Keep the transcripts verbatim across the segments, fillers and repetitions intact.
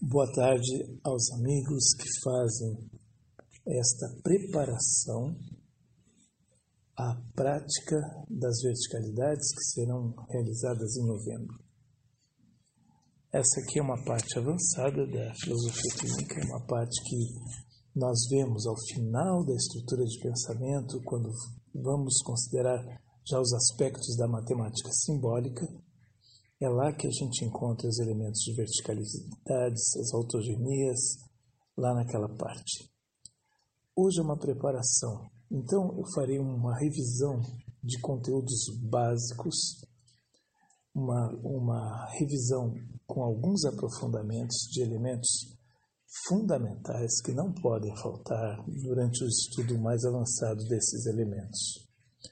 Boa tarde aos amigos que fazem esta preparação à prática das verticalidades que serão realizadas em novembro. Essa aqui é uma parte avançada da filosofia clínica, é uma parte que nós vemos ao final da estrutura de pensamento, quando vamos considerar já os aspectos da matemática simbólica. É lá que a gente encontra os elementos de verticalidades, as autogenias, lá naquela parte. Hoje é uma preparação, então eu farei uma revisão de conteúdos básicos, uma, uma revisão com alguns aprofundamentos de elementos fundamentais que não podem faltar durante o estudo mais avançado desses elementos.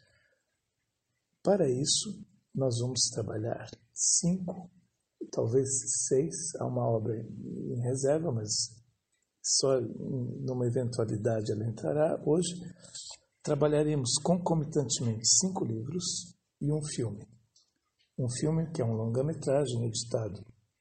Para isso, nós vamos trabalhar cinco, talvez seis, há uma obra em reserva, mas só numa eventualidade ela entrará. Hoje trabalharemos concomitantemente cinco livros e um filme. Um filme que é um longa-metragem editado.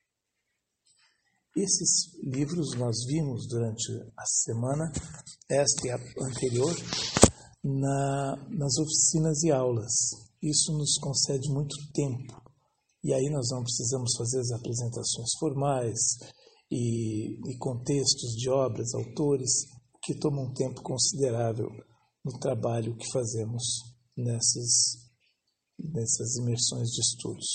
Esses livros nós vimos durante a semana, esta e a anterior, na, nas oficinas e aulas. Isso nos concede muito tempo. E aí nós não precisamos fazer as apresentações formais e, e contextos de obras, autores, que tomam um tempo considerável no trabalho que fazemos nessas, nessas imersões de estudos.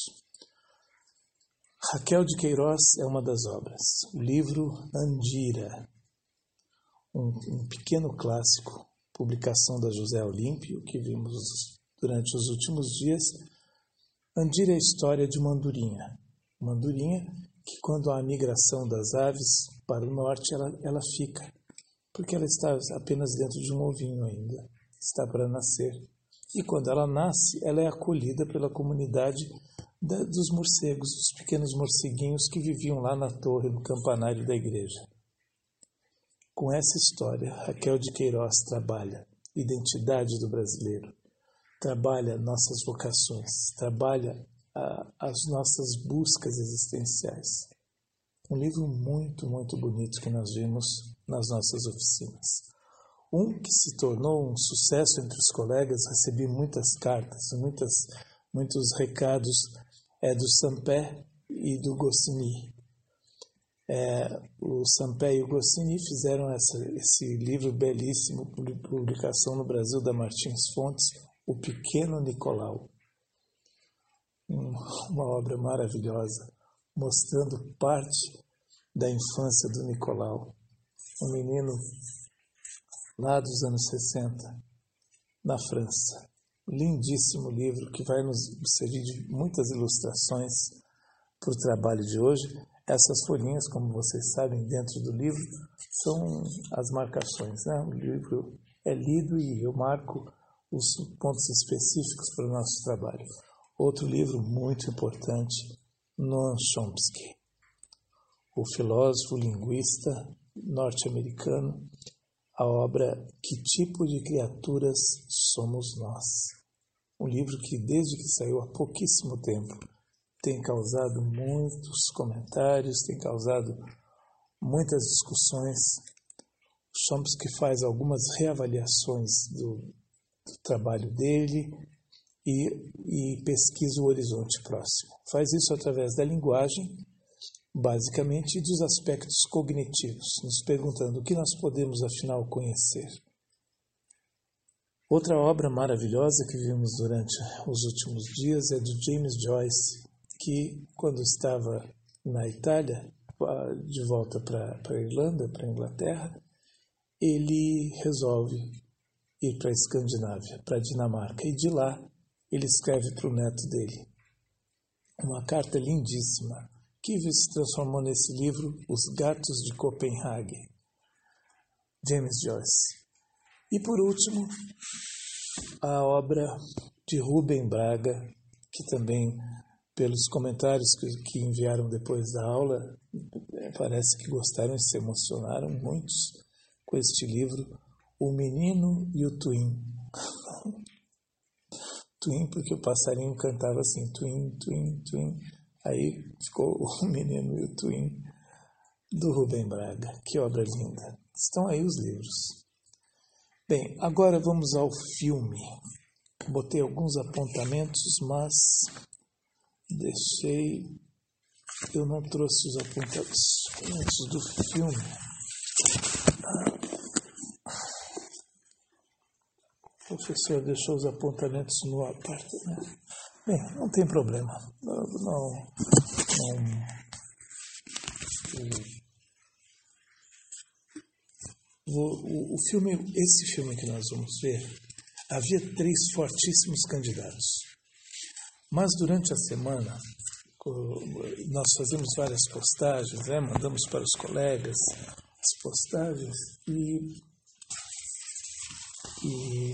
Raquel de Queiroz é uma das obras. O livro Andira, um, um pequeno clássico, publicação da José Olímpio, que vimos durante os últimos dias. Andira é a história de uma andorinha. Uma andorinha que, quando há a migração das aves para o norte, ela, ela fica, porque ela está apenas dentro de um ovinho ainda, está para nascer. E quando ela nasce, ela é acolhida pela comunidade da, dos morcegos, dos pequenos morceguinhos que viviam lá na torre, no campanário da igreja. Com essa história, Raquel de Queiroz trabalha identidade do brasileiro, trabalha nossas vocações, trabalha a, as nossas buscas existenciais. Um livro muito, muito bonito que nós vimos nas nossas oficinas. Um que se tornou um sucesso entre os colegas, recebi muitas cartas, muitas, muitos recados, é do Sampé e do Goscinny. É, o Sampé e o Goscinny fizeram essa, esse livro belíssimo, publicação no Brasil da Martins Fontes, O Pequeno Nicolau, uma obra maravilhosa, mostrando parte da infância do Nicolau, um menino lá dos anos sessenta, na França. Lindíssimo livro que vai nos servir de muitas ilustrações para o trabalho de hoje. Essas folhinhas, como vocês sabem, dentro do livro, são as marcações, né? O livro é lido e eu marco os pontos específicos para o nosso trabalho. Outro livro muito importante, Noam Chomsky, o filósofo linguista norte-americano, a obra Que Tipo de Criaturas Somos Nós? Um livro que, desde que saiu há pouquíssimo tempo, tem causado muitos comentários, tem causado muitas discussões. Chomsky faz algumas reavaliações do do trabalho dele e, e pesquisa o horizonte próximo. Faz isso através da linguagem, basicamente, e dos aspectos cognitivos, nos perguntando o que nós podemos, afinal, conhecer. Outra obra maravilhosa que vimos durante os últimos dias é do James Joyce, que, quando estava na Itália, de volta para a Irlanda, para a Inglaterra, ele resolve ir para a Escandinávia, para a Dinamarca, e de lá ele escreve para o neto dele uma carta lindíssima que se transformou nesse livro Os Gatos de Copenhague, James Joyce. E por último, a obra de Rubem Braga, que também, pelos comentários que, que enviaram depois da aula, parece que gostaram e se emocionaram muitos com este livro, O Menino e o Twin. Twin porque o passarinho cantava assim, twin, twin, twin. Aí ficou o menino e o Twin. do Rubem Braga. Que obra linda. Estão aí os livros. Bem, agora vamos ao filme. Botei alguns apontamentos, mas deixei... Eu não trouxe os apontamentos do filme. O professor deixou os apontamentos no apartamento. Bem, não tem problema. Não, não, não, o, o, o filme, esse filme que nós vamos ver, havia três fortíssimos candidatos. Mas durante a semana, nós fazemos várias postagens, né? Mandamos para os colegas as postagens e, e,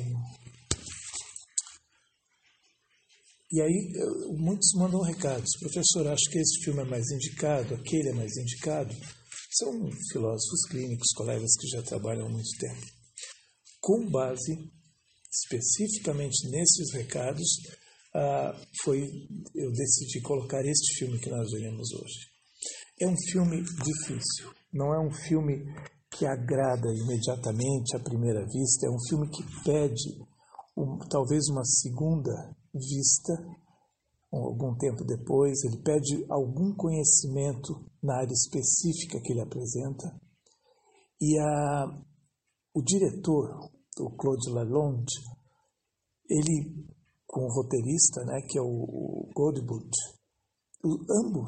e aí muitos mandam recados. Professor, acho que esse filme é mais indicado, aquele é mais indicado. São filósofos clínicos, colegas que já trabalham há muito tempo. Com base especificamente nesses recados, ah, foi, eu decidi colocar este filme que nós veremos hoje. É um filme difícil, não é um filme que agrada imediatamente à primeira vista, é um filme que pede um, talvez uma segunda vista, algum tempo depois, ele pede algum conhecimento na área específica que ele apresenta. E a, o diretor, o Claude Lalonde, ele, com o roteirista, né, que é o, o Godbout, ambos,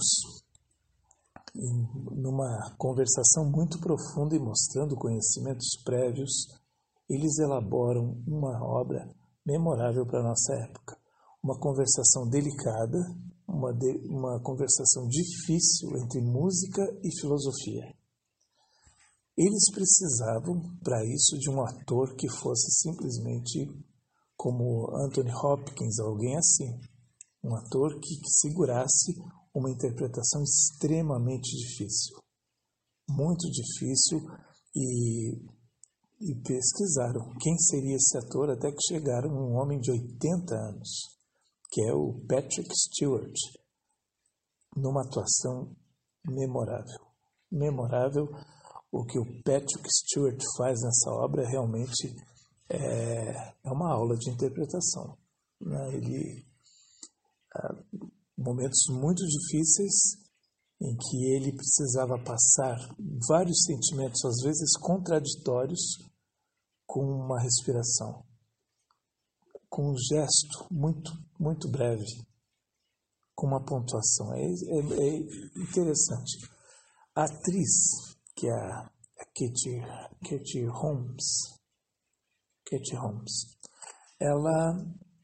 em, numa conversação muito profunda e mostrando conhecimentos prévios, eles elaboram uma obra memorável para a nossa época. Uma conversação delicada, uma, de, uma conversação difícil entre música e filosofia. Eles precisavam, para isso, de um ator que fosse simplesmente como Anthony Hopkins, alguém assim. Um ator que, que segurasse uma interpretação extremamente difícil. Muito difícil, e, e pesquisaram quem seria esse ator, até que chegaram num homem de oitenta anos, que é o Patrick Stewart, numa atuação memorável. Memorável, o que o Patrick Stewart faz nessa obra realmente é, é uma aula de interpretação. Né? Ele, há momentos muito difíceis em que ele precisava passar vários sentimentos, às vezes contraditórios, com uma respiração, com um gesto muito, muito breve, com uma pontuação. É, é, é interessante. A atriz, que é a Katie, Katie Holmes, Katie Holmes, ela,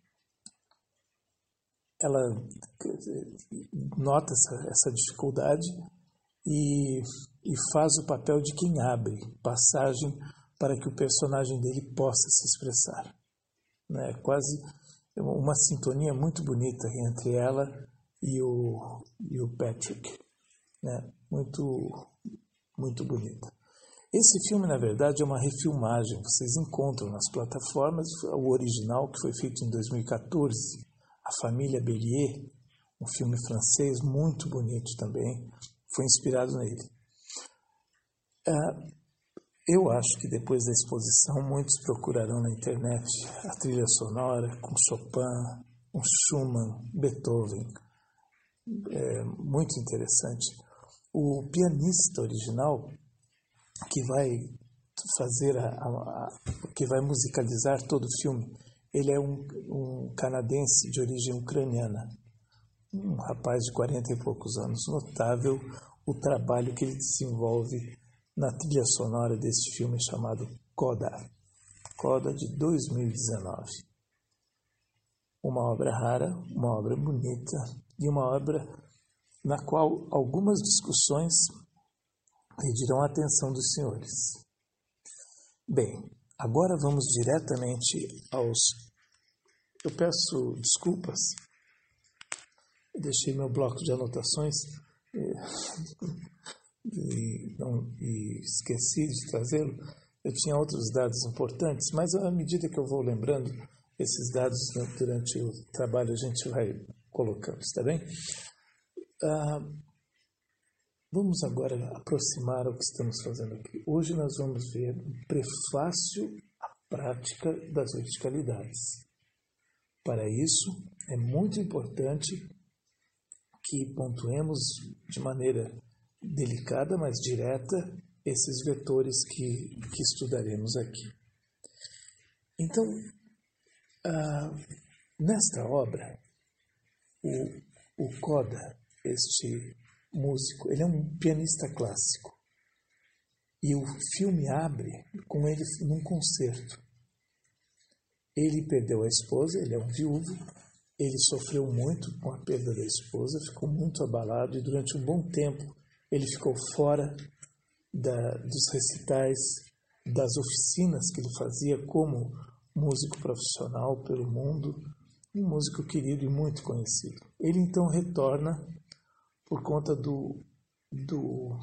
ela nota essa, essa dificuldade e, e faz o papel de quem abre passagem para que o personagem dele possa se expressar. É quase uma sintonia muito bonita entre ela e o, e o Patrick. Né? Muito, muito bonita. Esse filme, na verdade, é uma refilmagem. Vocês encontram nas plataformas o original, que foi feito em dois mil e quatorze, A Família Bélier, um filme francês muito bonito também, foi inspirado nele. Ah, Eu acho que depois da exposição muitos procurarão na internet a trilha sonora com Chopin, com Schumann, Beethoven. É muito interessante. O pianista original que vai fazer a, a, a que vai musicalizar todo o filme, ele é um, um canadense de origem ucraniana, um rapaz de quarenta e poucos anos. Notável o trabalho que ele desenvolve na trilha sonora desse filme chamado Coda, Coda de dois mil e dezenove. Uma obra rara, uma obra bonita e uma obra na qual algumas discussões pedirão a atenção dos senhores. Bem, agora vamos diretamente aos... Eu peço desculpas, eu deixei meu bloco de anotações E, não, e esqueci de trazê-lo. Eu tinha outros dados importantes, mas à medida que eu vou lembrando esses dados durante o trabalho, a gente vai colocando, está bem? Ah, Vamos agora aproximar o que estamos fazendo aqui. Hoje nós vamos ver o prefácio à prática das verticalidades. Para isso, é muito importante que pontuemos de maneira delicada, mas direta, esses vetores que, que estudaremos aqui. Então, ah, nesta obra, o, o Coda, este músico, ele é um pianista clássico. E o filme abre com ele num concerto. Ele perdeu a esposa, ele é um viúvo, ele sofreu muito com a perda da esposa, ficou muito abalado e durante um bom tempo ele ficou fora da, dos recitais, das oficinas que ele fazia como músico profissional pelo mundo, um músico querido e muito conhecido. Ele então retorna por conta do, do,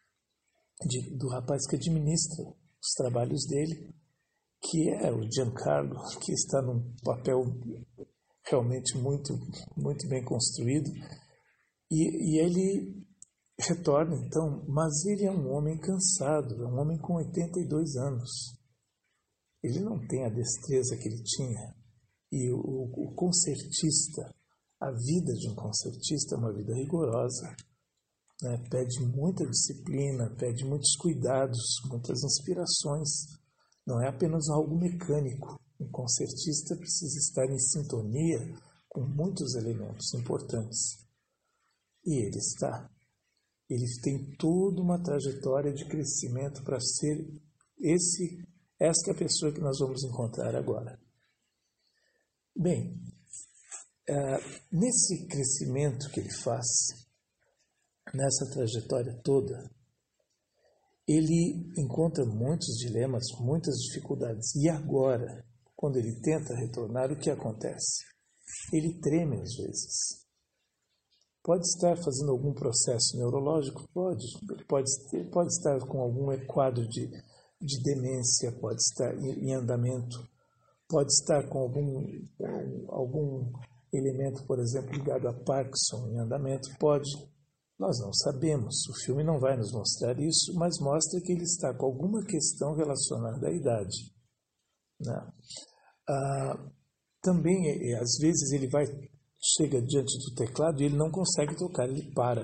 de, do rapaz que administra os trabalhos dele, que é o Giancarlo, que está num papel realmente muito, muito bem construído, e, e ele retorna então, mas ele é um homem cansado, é um homem com oitenta e dois anos. Ele não tem a destreza que ele tinha, e o, o concertista, a vida de um concertista é uma vida rigorosa, né? Pede muita disciplina, pede muitos cuidados, muitas inspirações. Não é apenas algo mecânico. Um concertista precisa estar em sintonia com muitos elementos importantes. E ele está. Ele tem toda uma trajetória de crescimento para ser esse, esta pessoa que nós vamos encontrar agora. Bem, Uh, nesse crescimento que ele faz, nessa trajetória toda, ele encontra muitos dilemas, muitas dificuldades. E agora, quando ele tenta retornar, o que acontece? Ele treme às vezes. Pode estar fazendo algum processo neurológico? Pode. Ele pode, pode estar com algum quadro de, de demência, pode estar em, em andamento, pode estar com algum... algum elemento, por exemplo, ligado a Parkinson em andamento, pode. Nós não sabemos, o filme não vai nos mostrar isso, mas mostra que ele está com alguma questão relacionada à idade. Né? Ah, também, às vezes, ele vai, chega diante do teclado e ele não consegue tocar, ele para.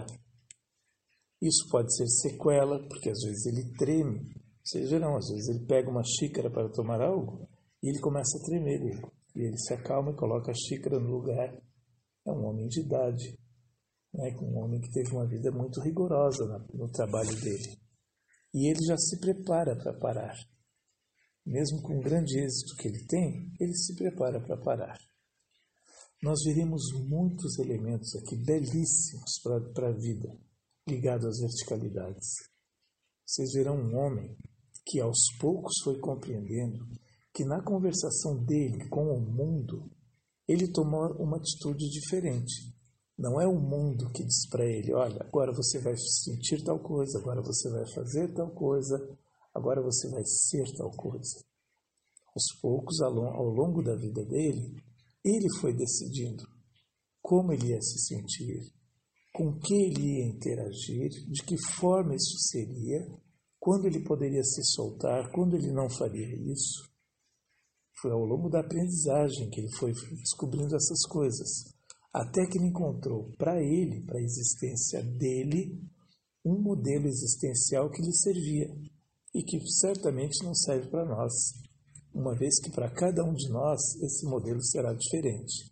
Isso pode ser sequela, porque às vezes ele treme. Vocês verão, às vezes ele pega uma xícara para tomar algo e ele começa a tremer. E ele se acalma e coloca a xícara no lugar. É um homem de idade, né? Um homem que teve uma vida muito rigorosa no trabalho dele. E ele já se prepara para parar. Mesmo com o grande êxito que ele tem, ele se prepara para parar. Nós veremos muitos elementos aqui belíssimos para a vida, ligados às verticalidades. Vocês verão um homem que aos poucos foi compreendendo que na conversação dele com o mundo, ele tomou uma atitude diferente. Não é o mundo que diz para ele, olha, agora você vai sentir tal coisa, agora você vai fazer tal coisa, agora você vai ser tal coisa. Aos poucos, ao longo da vida dele, ele foi decidindo como ele ia se sentir, com que ele ia interagir, de que forma isso seria, quando ele poderia se soltar, quando ele não faria isso. Foi ao longo da aprendizagem que ele foi descobrindo essas coisas, até que ele encontrou para ele, para a existência dele, um modelo existencial que lhe servia e que certamente não serve para nós, uma vez que para cada um de nós esse modelo será diferente.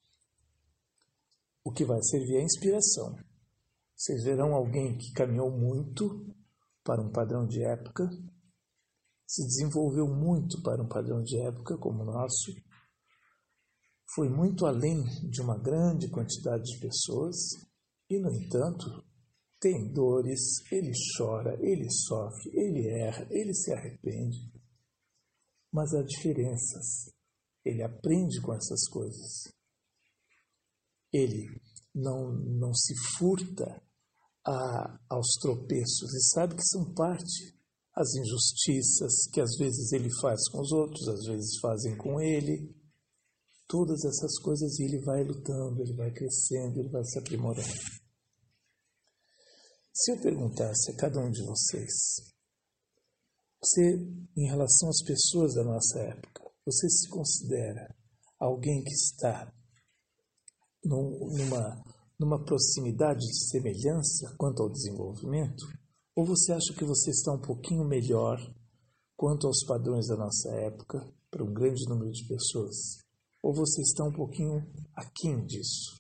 O que vai servir é a inspiração. Vocês verão alguém que caminhou muito para um padrão de época, se desenvolveu muito para um padrão de época como o nosso, foi muito além de uma grande quantidade de pessoas e, no entanto, tem dores, ele chora, ele sofre, ele erra, ele se arrepende. Mas há diferenças. Ele aprende com essas coisas. Ele não, não se furta a, aos tropeços e sabe que são parte. As injustiças que às vezes ele faz com os outros, às vezes fazem com ele. Todas essas coisas ele vai lutando, ele vai crescendo, ele vai se aprimorando. Se eu perguntasse a cada um de vocês, você, em relação às pessoas da nossa época, você se considera alguém que está num, numa, numa proximidade de semelhança quanto ao desenvolvimento? Ou você acha que você está um pouquinho melhor quanto aos padrões da nossa época para um grande número de pessoas? Ou você está um pouquinho aquém disso?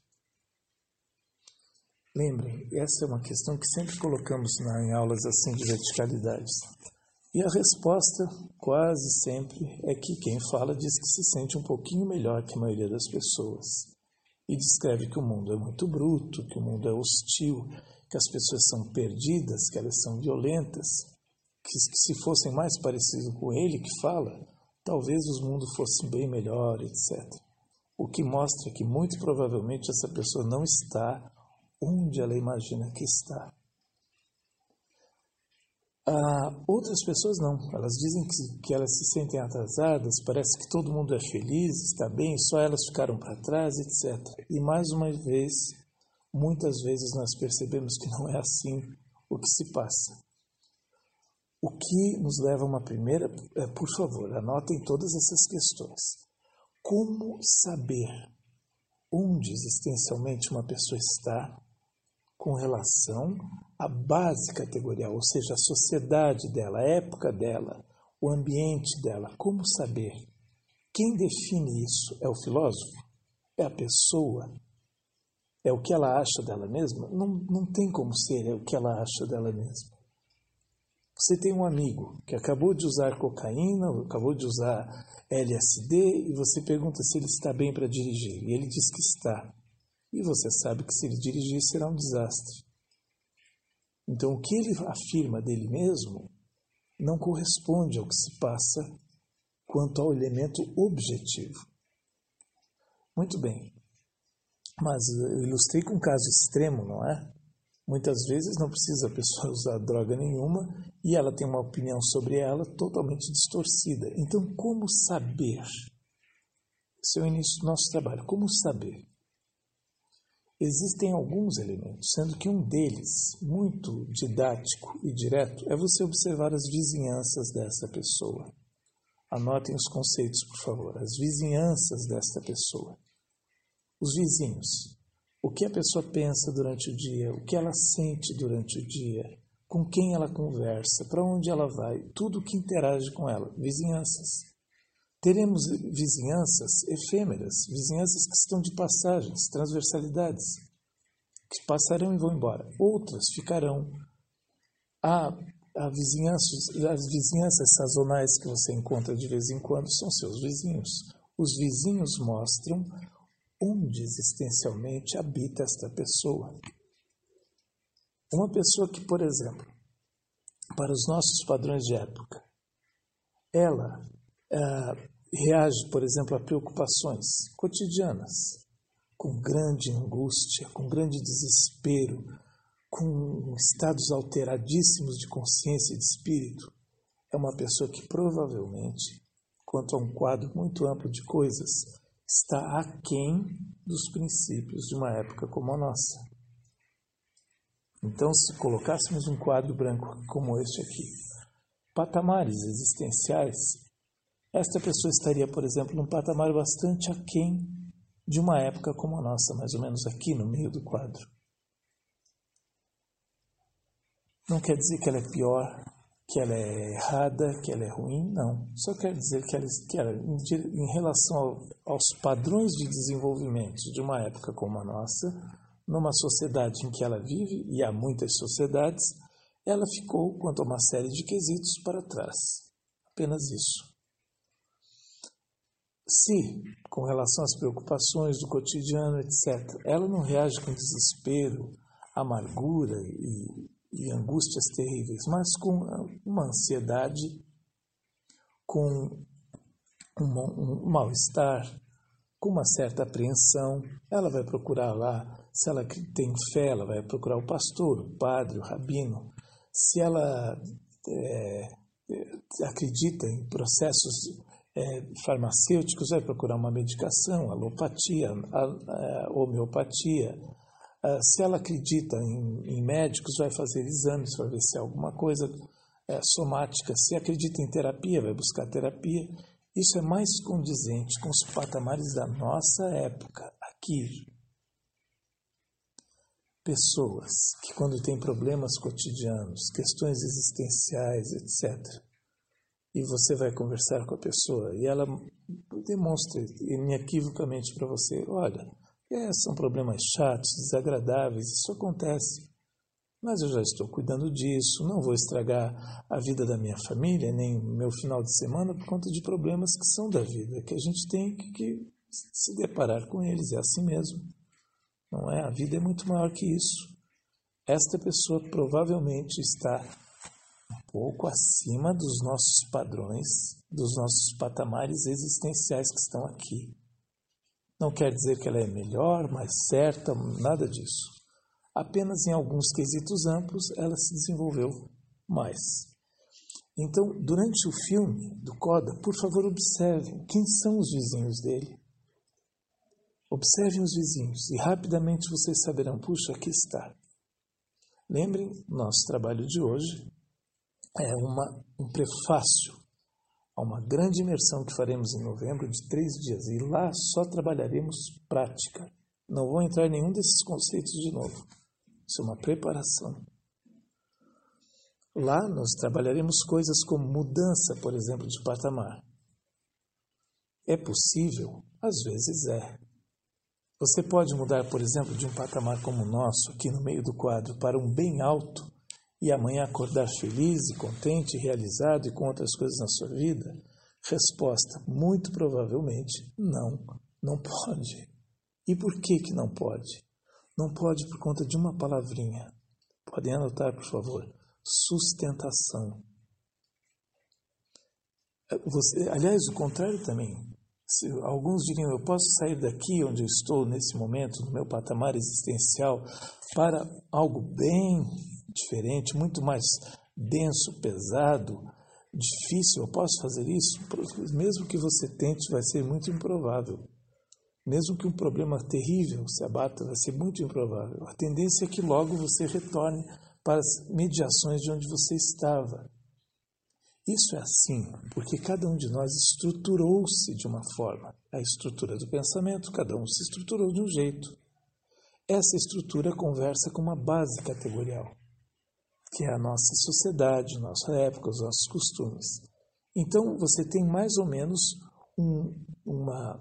Lembrem, essa é uma questão que sempre colocamos na, em aulas assim de verticalidades. E a resposta, quase sempre, é que quem fala diz que se sente um pouquinho melhor que a maioria das pessoas. E descreve que o mundo é muito bruto, que o mundo é hostil, que as pessoas são perdidas, que elas são violentas, que, que se fossem mais parecidos com ele que fala, talvez os mundos fossem bem melhor, etcétera. O que mostra que muito provavelmente essa pessoa não está onde ela imagina que está. Ah, outras pessoas não, elas dizem que, que elas se sentem atrasadas, parece que todo mundo é feliz, está bem, só elas ficaram para trás, etcétera. E mais uma vez, muitas vezes nós percebemos que não é assim o que se passa. O que nos leva a uma primeira, é, por favor, anotem todas essas questões. Como saber onde existencialmente uma pessoa está com relação à base categorial, ou seja, a sociedade dela, a época dela, o ambiente dela? Como saber? Quem define isso? É o filósofo? É a pessoa? É o que ela acha dela mesma? Não, não tem como ser, é o que ela acha dela mesma. Você tem um amigo que acabou de usar cocaína, acabou de usar L S D, e você pergunta se ele está bem para dirigir. E ele diz que está. E você sabe que se ele dirigir será um desastre. Então o que ele afirma dele mesmo não corresponde ao que se passa quanto ao elemento objetivo. Muito bem. Mas eu ilustrei com um caso extremo, não é? Muitas vezes não precisa a pessoa usar droga nenhuma e ela tem uma opinião sobre ela totalmente distorcida. Então, como saber? Esse é o início do nosso trabalho. Como saber? Existem alguns elementos, sendo que um deles, muito didático e direto, é você observar as vizinhanças dessa pessoa. Anotem os conceitos, por favor. As vizinhanças desta pessoa. Os vizinhos. O que a pessoa pensa durante o dia, o que ela sente durante o dia, com quem ela conversa, para onde ela vai, tudo que interage com ela. Vizinhanças. Teremos vizinhanças efêmeras, vizinhanças que estão de passagens, transversalidades, que passarão e vão embora. Outras ficarão. Há, há vizinhanças, as vizinhanças sazonais que você encontra de vez em quando são seus vizinhos. Os vizinhos mostram onde existencialmente habita esta pessoa. Uma pessoa que, por exemplo, para os nossos padrões de época, ela ah, reage, por exemplo, a preocupações cotidianas, com grande angústia, com grande desespero, com estados alteradíssimos de consciência e de espírito. É uma pessoa que provavelmente, quanto a um quadro muito amplo de coisas, está aquém dos princípios de uma época como a nossa. Então, se colocássemos um quadro branco como este aqui, patamares existenciais, esta pessoa estaria, por exemplo, num patamar bastante aquém de uma época como a nossa, mais ou menos aqui no meio do quadro. Não quer dizer que ela é pior, que ela é errada, que ela é ruim, não. Só quer dizer que ela, que ela em relação ao, aos padrões de desenvolvimento de uma época como a nossa, numa sociedade em que ela vive, e há muitas sociedades, ela ficou, quanto a uma série de quesitos, para trás. Apenas isso. Se, com relação às preocupações do cotidiano, etcétera, ela não reage com desespero, amargura e, e angústias terríveis, mas com uma ansiedade, com um, um mal-estar, com uma certa apreensão, ela vai procurar lá, se ela tem fé, ela vai procurar o pastor, o padre, o rabino. Se ela é, acredita em processos é, farmacêuticos, vai procurar uma medicação, alopatia, a, a homeopatia, Uh, se ela acredita em, em médicos, vai fazer exames, vai ver se é alguma coisa é, somática. Se acredita em terapia, vai buscar terapia. Isso é mais condizente com os patamares da nossa época, aqui. Pessoas que, quando têm problemas cotidianos, questões existenciais, etcétera, e você vai conversar com a pessoa e ela demonstra inequivocamente para você, olha, é, são problemas chatos, desagradáveis, isso acontece, mas eu já estou cuidando disso, não vou estragar a vida da minha família, nem o meu final de semana por conta de problemas que são da vida, que a gente tem que, que se deparar com eles, é assim mesmo. Não é? A vida é muito maior que isso. Esta pessoa provavelmente está um pouco acima dos nossos padrões, dos nossos patamares existenciais que estão aqui. Não quer dizer que ela é melhor, mais certa, nada disso. Apenas em alguns quesitos amplos ela se desenvolveu mais. Então, durante o filme do Coda, por favor, observem quem são os vizinhos dele. Observem os vizinhos e rapidamente vocês saberão, puxa, aqui está. Lembrem, nosso trabalho de hoje é uma, um prefácio a uma grande imersão que faremos em novembro de três dias. E lá só trabalharemos prática. Não vou entrar em nenhum desses conceitos de novo. Isso é uma preparação. Lá nós trabalharemos coisas como mudança, por exemplo, de patamar. É possível? Às vezes é. Você pode mudar, por exemplo, de um patamar como o nosso, aqui no meio do quadro, para um bem alto e amanhã acordar feliz e contente, realizado e com outras coisas na sua vida? Resposta, muito provavelmente, não, não pode. E por que que não pode? Não pode por conta de uma palavrinha. Podem anotar, por favor. Sustentação. Você, aliás, o contrário também. Se, alguns diriam, eu posso sair daqui onde eu estou nesse momento, no meu patamar existencial, para algo bem diferente, muito mais denso, pesado, difícil. Eu posso fazer isso? Mesmo que você tente, vai ser muito improvável. Mesmo que um problema terrível se abata, vai ser muito improvável. A tendência é que logo você retorne para as mediações de onde você estava. Isso é assim porque cada um de nós estruturou-se de uma forma. A estrutura do pensamento, cada um se estruturou de um jeito. Essa estrutura conversa com uma base categorial, que é a nossa sociedade, nossa época, os nossos costumes. Então, você tem mais ou menos um, uma,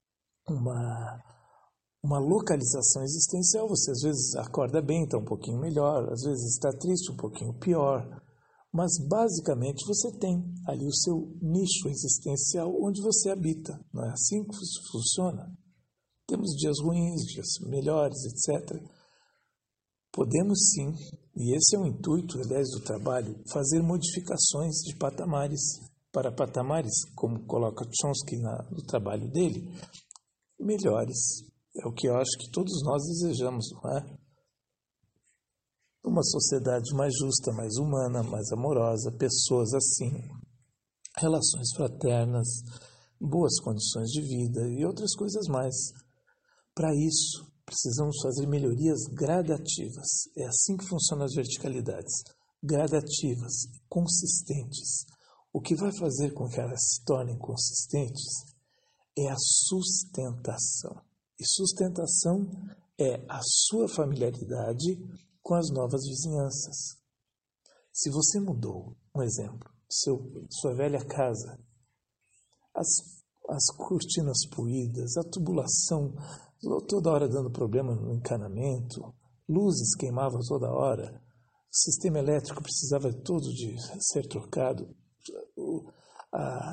uma, uma localização existencial. Você às vezes acorda bem, está um pouquinho melhor, às vezes está triste, um pouquinho pior. Mas, basicamente, você tem ali o seu nicho existencial onde você habita. Não é assim que funciona? Temos dias ruins, dias melhores, etcétera. Podemos sim, e esse é o intuito, aliás, do trabalho, fazer modificações de patamares para patamares, como coloca Chomsky na, no trabalho dele, melhores. É o que eu acho que todos nós desejamos, não é? Uma sociedade mais justa, mais humana, mais amorosa, pessoas assim, relações fraternas, boas condições de vida e outras coisas mais. Para isso, precisamos fazer melhorias gradativas. É assim que funcionam as verticalidades. Gradativas, consistentes. O que vai fazer com que elas se tornem consistentes é a sustentação. E sustentação é a sua familiaridade com as novas vizinhanças. Se você mudou, um exemplo, seu, sua velha casa, as, as cortinas poídas, a tubulação toda hora dando problema no encanamento, luzes queimavam toda hora, o sistema elétrico precisava todo de ser trocado, a,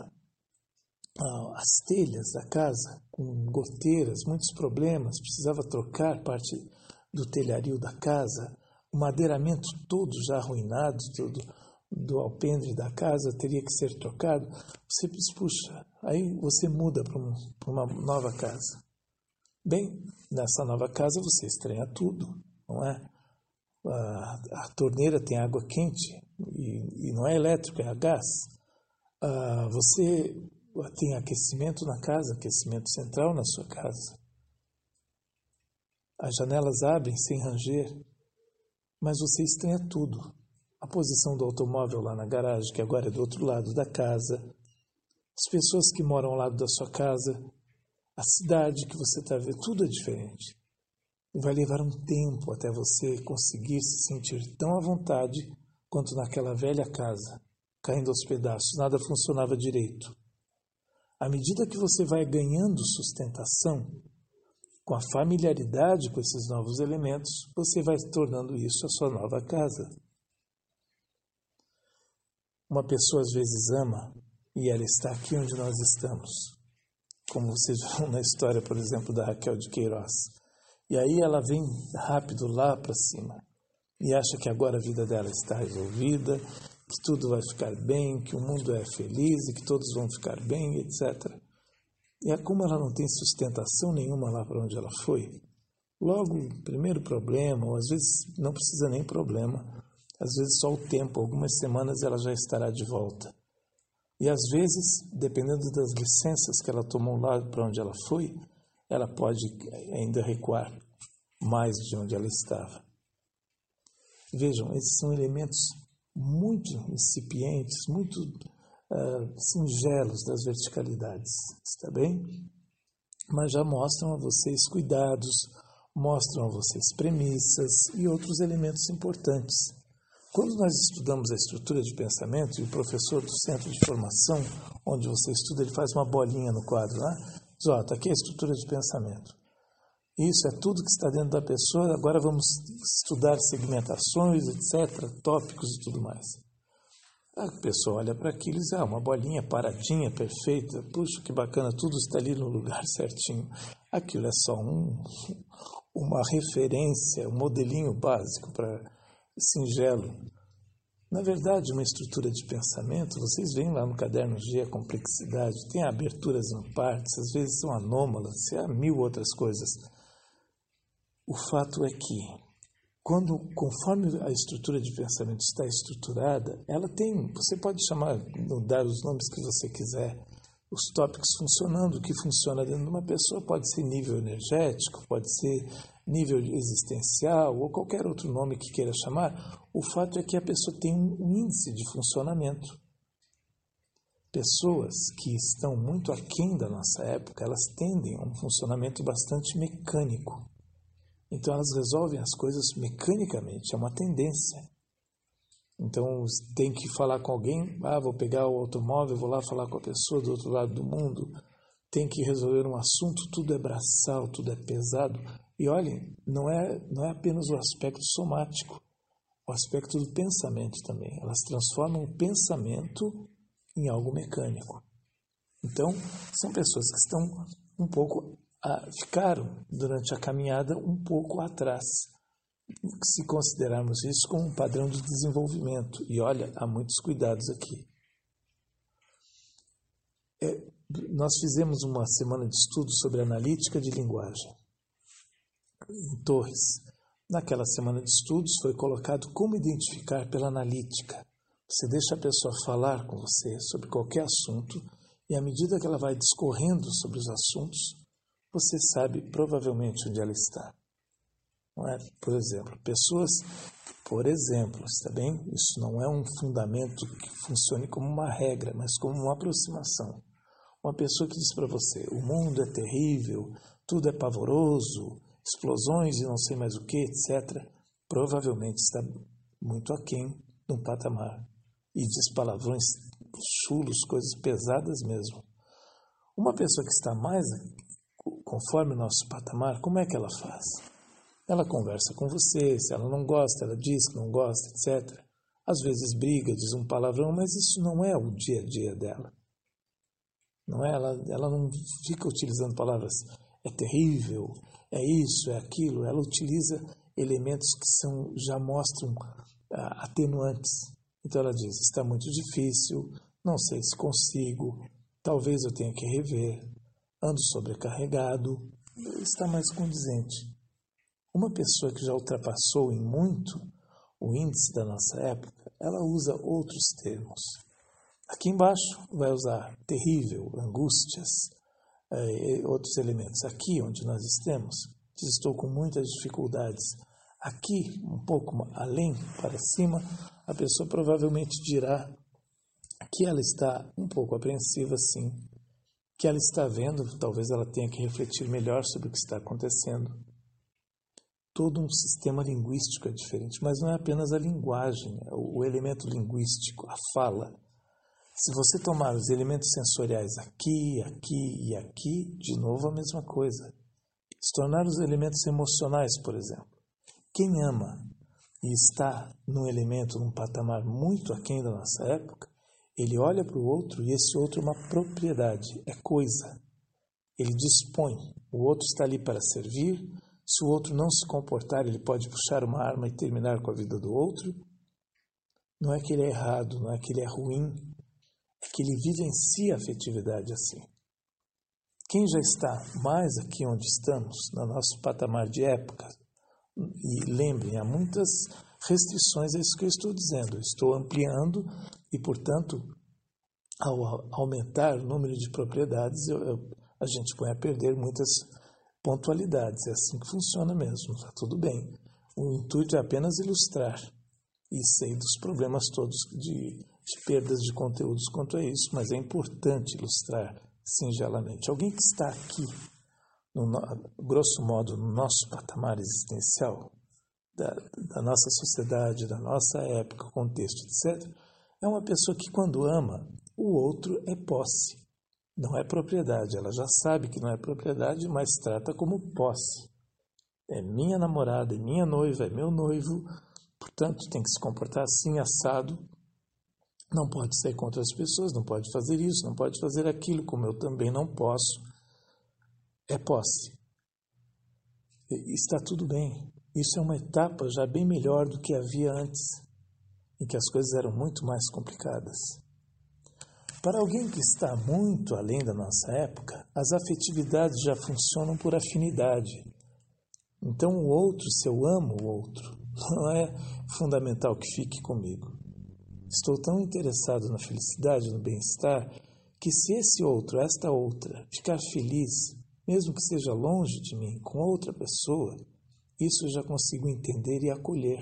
a, as telhas da casa com goteiras, muitos problemas, precisava trocar parte do telhario da casa, o madeiramento todo já arruinado, todo, do alpendre da casa teria que ser trocado. Você diz, puxa, aí você muda para um, uma nova casa. Bem, nessa nova casa você estranha tudo, não é? A, a torneira tem água quente e, e não é elétrico, é a gás. Ah, você tem aquecimento na casa, aquecimento central na sua casa. as janelas abrem sem ranger, mas você estranha tudo. A posição do automóvel lá na garagem, que agora é do outro lado da casa, as pessoas que moram ao lado da sua casa, a cidade que você está vendo, tudo é diferente. E vai levar um tempo até você conseguir se sentir tão à vontade quanto naquela velha casa, caindo aos pedaços, nada funcionava direito. À medida que você vai ganhando sustentação, com a familiaridade com esses novos elementos, você vai tornando isso a sua nova casa. Uma pessoa às vezes ama e ela está aqui onde nós estamos, como vocês viram na história, por exemplo, da Raquel de Queiroz. E aí ela vem rápido lá para cima e acha que agora a vida dela está resolvida, que tudo vai ficar bem, que o mundo é feliz e que todos vão ficar bem, etcétera. E é como ela não tem sustentação nenhuma lá para onde ela foi. Logo, o primeiro problema, ou às vezes não precisa nem problema, às vezes só o tempo, algumas semanas ela já estará de volta. E às vezes, dependendo das licenças que ela tomou lá para onde ela foi, ela pode ainda recuar mais de onde ela estava. Vejam, esses são elementos muito incipientes, muito uh, singelos das verticalidades, está bem? Mas já mostram a vocês cuidados, mostram a vocês premissas e outros elementos importantes. Quando nós estudamos a estrutura de pensamento, e o professor do centro de formação, onde você estuda, ele faz uma bolinha no quadro lá, diz, ó, está aqui a estrutura de pensamento. Isso é tudo que está dentro da pessoa, agora vamos estudar segmentações, etcétera, tópicos e tudo mais. A pessoa olha para aquilo e diz, ah, uma bolinha paradinha, perfeita, puxa, que bacana, tudo está ali no lugar certinho. Aquilo é só um, uma referência, um modelinho básico para singelo. Na verdade, uma estrutura de pensamento, vocês veem lá no caderno G a complexidade, tem aberturas em partes, às vezes são anômalas, há mil outras coisas. O fato é que, quando, conforme a estrutura de pensamento está estruturada, ela tem, você pode chamar, dar os nomes que você quiser, os tópicos funcionando. O que funciona dentro de uma pessoa pode ser nível energético, pode ser nível existencial ou qualquer outro nome que queira chamar. O fato é que a pessoa tem um índice de funcionamento. Pessoas que estão muito aquém da nossa época, elas tendem a um funcionamento bastante mecânico. Então elas resolvem as coisas mecanicamente, é uma tendência. Então tem que falar com alguém, ah, vou pegar o automóvel, vou lá falar com a pessoa do outro lado do mundo, tem que resolver um assunto, tudo é braçal, tudo é pesado. E olhem, não é, não é apenas o aspecto somático, o aspecto do pensamento também. Elas transformam o pensamento em algo mecânico. Então, são pessoas que estão um pouco, a, ficaram durante a caminhada um pouco atrás, se considerarmos isso como um padrão de desenvolvimento. E olha, há muitos cuidados aqui. É, nós fizemos uma semana de estudo sobre analítica de linguagem em Torres. Naquela semana de estudos foi colocado como identificar pela analítica. Você deixa a pessoa falar com você sobre qualquer assunto e à medida que ela vai discorrendo sobre os assuntos, você sabe provavelmente onde ela está. Não é? Por exemplo, pessoas, por exemplo, está bem? Isso não é um fundamento que funcione como uma regra, mas como uma aproximação. Uma pessoa que diz para você, o mundo é terrível, tudo é pavoroso, explosões e não sei mais o que, etcétera, provavelmente está muito aquém no patamar. E diz palavrões chulos, coisas pesadas mesmo. Uma pessoa que está mais conforme o nosso patamar, como é que ela faz? Ela conversa com você, se ela não gosta, ela diz que não gosta, etcétera. Às vezes briga, diz um palavrão, mas isso não é o dia a dia dela. Não é? Ela, ela não fica utilizando palavras, é terrível, é isso, é aquilo. Ela utiliza elementos que são, já mostram ah, atenuantes. Então ela diz, está muito difícil, não sei se consigo, talvez eu tenha que rever, ando sobrecarregado, está mais condizente. Uma pessoa que já ultrapassou em muito o índice da nossa época, ela usa outros termos. Aqui embaixo vai usar terrível, angústias, eh, outros elementos. Aqui onde nós estamos, diz estou com muitas dificuldades. Aqui, um pouco além, para cima, a pessoa provavelmente dirá que ela está um pouco apreensiva, sim, que ela está vendo, talvez ela tenha que refletir melhor sobre o que está acontecendo. Todo um sistema linguístico é diferente, mas não é apenas a linguagem, o elemento linguístico, a fala. Se você tomar os elementos sensoriais aqui, aqui e aqui, de novo a mesma coisa. Se tornar os elementos emocionais, por exemplo. Quem ama e está num elemento, num patamar muito aquém da nossa época, ele olha para o outro e esse outro é uma propriedade, é coisa. Ele dispõe, o outro está ali para servir. Se o outro não se comportar, ele pode puxar uma arma e terminar com a vida do outro. Não é que ele é errado, não é que ele é ruim, é que ele vivencia a afetividade assim. Quem já está mais aqui onde estamos, no nosso patamar de época, e lembrem, há muitas restrições a isso que eu estou dizendo. Eu estou ampliando e, portanto, ao aumentar o número de propriedades, eu, eu, a gente põe a perder muitas pontualidades. É assim que funciona mesmo, está tudo bem. O intuito é apenas ilustrar e sei dos problemas todos de, de perdas de conteúdos quanto a isso, mas é importante ilustrar singelamente. Alguém que está aqui, no, grosso modo, no nosso patamar existencial, da, da nossa sociedade, da nossa época, contexto, etcétera, é uma pessoa que, quando ama, o outro é posse, não é propriedade. Ela já sabe que não é propriedade, mas trata como posse. É minha namorada, é minha noiva, é meu noivo, portanto, tem que se comportar assim, assado. Não pode sair contra as pessoas, não pode fazer isso, não pode fazer aquilo, como eu também não posso. É posse. E está tudo bem. Isso é uma etapa já bem melhor do que havia antes, em que as coisas eram muito mais complicadas. Para alguém que está muito além da nossa época, as afetividades já funcionam por afinidade. Então, o outro, se eu amo o outro, não é fundamental que fique comigo. Estou tão interessado na felicidade, no bem-estar, que se esse outro, esta outra, ficar feliz, mesmo que seja longe de mim, com outra pessoa, isso eu já consigo entender e acolher.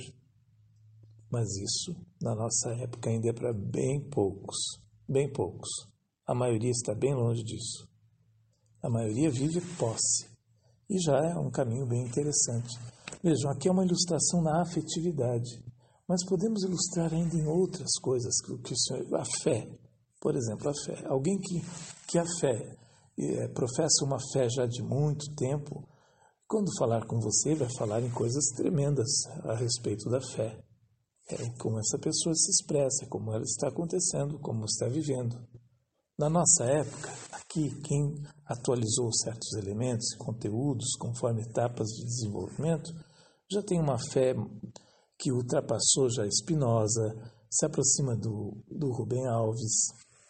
Mas isso, na nossa época, ainda é para bem poucos, bem poucos. A maioria está bem longe disso. A maioria vive posse, e já é um caminho bem interessante. Vejam, aqui é uma ilustração na afetividade, mas podemos ilustrar ainda em outras coisas, que o senhor, a fé, por exemplo, a fé. Alguém que, que a fé, é, professa uma fé já de muito tempo, quando falar com você, vai falar em coisas tremendas a respeito da fé. É como essa pessoa se expressa, como ela está acontecendo, como está vivendo. Na nossa época, aqui, quem atualizou certos elementos e conteúdos conforme etapas de desenvolvimento, já tem uma fé que ultrapassou já Spinoza, se aproxima do, do Rubem Alves.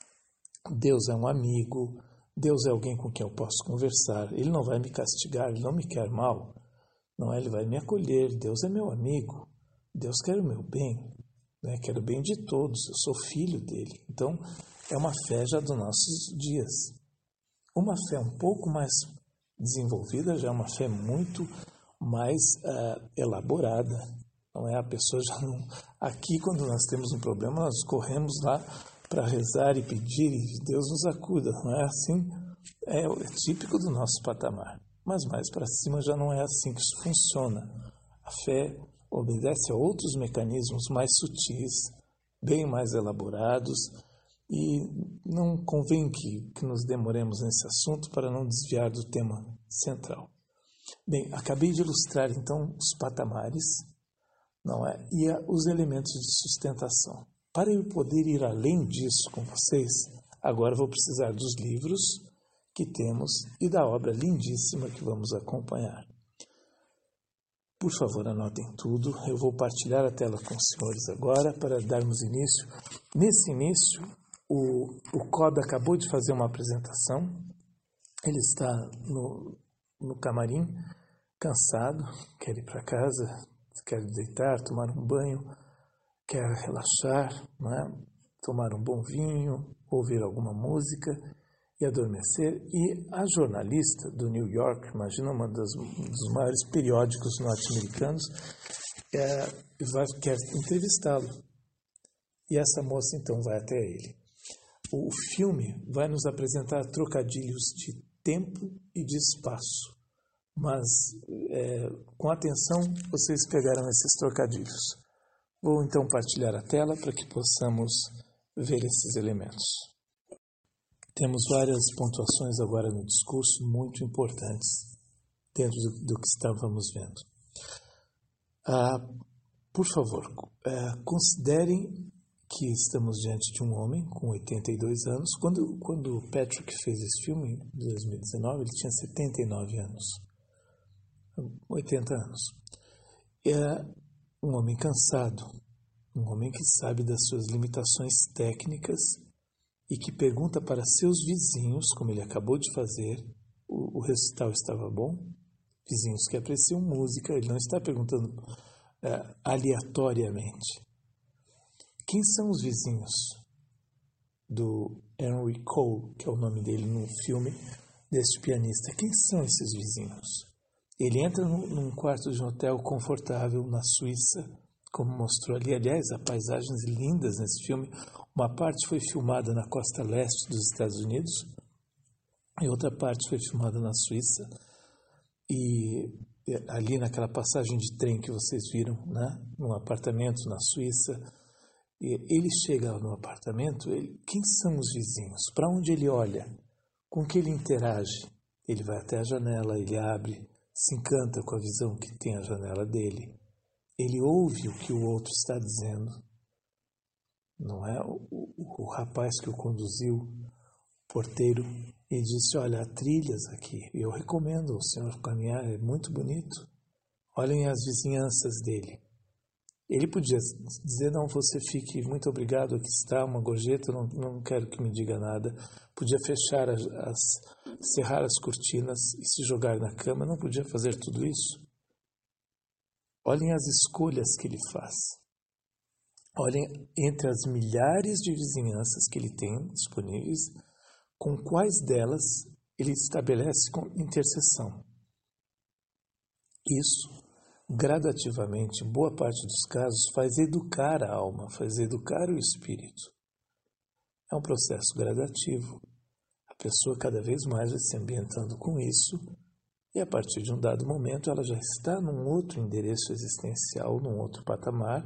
Deus é um amigo, Deus é alguém com quem eu posso conversar, Ele não vai me castigar, Ele não me quer mal, não é? Ele vai me acolher, Deus é meu amigo, Deus quer o meu bem, né? Quer o bem de todos, eu sou filho dele. Então, é uma fé já dos nossos dias. Uma fé um pouco mais desenvolvida já é uma fé muito mais uh, elaborada. Não é? A pessoa já não... Aqui, quando nós temos um problema, nós corremos lá para rezar e pedir e Deus nos acuda. Não é assim? É, é típico do nosso patamar. Mas mais para cima já não é assim que isso funciona. A fé obedece a outros mecanismos mais sutis, bem mais elaborados, e não convém que, que nos demoremos nesse assunto para não desviar do tema central. Bem, acabei de ilustrar então os patamares, não é? E a, os elementos de sustentação. Para eu poder ir além disso com vocês, agora vou precisar dos livros que temos e da obra lindíssima que vamos acompanhar. Por favor, anotem tudo. Eu vou partilhar a tela com os senhores agora para darmos início. Nesse início, o, o Cobb acabou de fazer uma apresentação. Ele está no, no camarim, cansado, quer ir para casa, quer deitar, tomar um banho, quer relaxar, não é? Tomar um bom vinho, ouvir alguma música. e adormecer. E a jornalista do New York, imagina uma das, um dos maiores periódicos norte-americanos, é, vai, quer entrevistá-lo. E essa moça então vai até ele. O filme vai nos apresentar trocadilhos de tempo e de espaço, mas é, com atenção vocês pegaram esses trocadilhos. Vou então partilhar a tela para que possamos ver esses elementos. Temos várias pontuações agora no discurso muito importantes dentro do, do que estávamos vendo. Ah, por favor, é, considerem que estamos diante de um homem com oitenta e dois anos. Quando, quando o Patrick fez esse filme, em dois mil e dezenove, ele tinha setenta e nove anos. oitenta anos. É um homem cansado, um homem que sabe das suas limitações técnicas e que pergunta para seus vizinhos, como ele acabou de fazer, o, o recital estava bom? Vizinhos que apreciam música, ele não está perguntando é, aleatoriamente. Quem são os vizinhos do Henry Cole, que é o nome dele no filme, deste pianista? Quem são esses vizinhos? Ele entra num, num quarto de um hotel confortável na Suíça, como mostrou ali. Aliás, há paisagens lindas nesse filme. Uma parte foi filmada na costa leste dos Estados Unidos e outra parte foi filmada na Suíça. E ali naquela passagem de trem que vocês viram, né, num apartamento na Suíça, ele chega no apartamento. Ele, quem são os vizinhos? Para onde ele olha? Com que ele interage? Ele vai até a janela, ele abre, se encanta com a visão que tem a janela dele. Ele ouve o que o outro está dizendo. Não é? O, o, o rapaz que o conduziu, o porteiro, e disse: olha, há trilhas aqui, eu recomendo ao senhor caminhar, é muito bonito. Olhem as vizinhanças dele. Ele podia dizer: não, você fique, muito obrigado, aqui está uma gorjeta, não, não quero que me diga nada. Podia fechar as, as, cerrar as cortinas e se jogar na cama, não podia fazer tudo isso. Olhem as escolhas que ele faz. Olhem entre as milhares de vizinhanças que ele tem disponíveis, com quais delas ele estabelece com intercessão. Isso, gradativamente, em boa parte dos casos, faz educar a alma, faz educar o espírito. É um processo gradativo. A pessoa cada vez mais vai se ambientando com isso e, a partir de um dado momento, ela já está num outro endereço existencial, num outro patamar,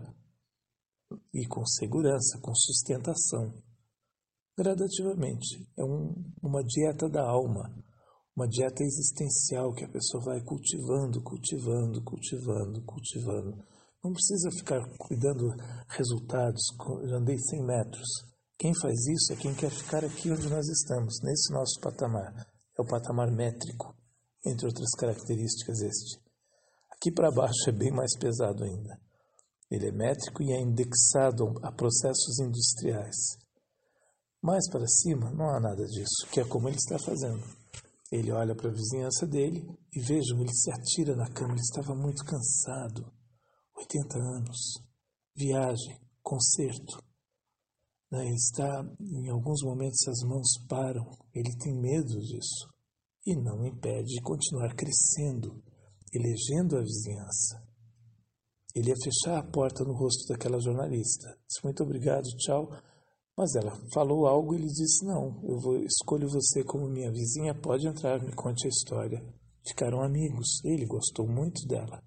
e com segurança, com sustentação. Gradativamente. É um, uma dieta da alma, uma dieta existencial que a pessoa vai cultivando, cultivando, cultivando, cultivando. Não precisa ficar cuidando resultados. Já andei cem metros. Quem faz isso é quem quer ficar aqui onde nós estamos, nesse nosso patamar. É o patamar métrico, entre outras características este. Aqui para baixo é bem mais pesado ainda. Ele é métrico e é indexado a processos industriais. Mais para cima não há nada disso, que é como ele está fazendo. Ele olha para a vizinhança dele e vejam, ele se atira na cama, ele estava muito cansado. oitenta anos, viagem, concerto. Ele está, em alguns momentos as mãos param, ele tem medo disso. E não impede de continuar crescendo, elegendo a vizinhança. Ele ia fechar a porta no rosto daquela jornalista. Disse: muito obrigado, tchau. Mas ela falou algo e ele disse: não, eu vou, escolho você como minha vizinha, pode entrar, me conte a história. Ficaram amigos, ele gostou muito dela.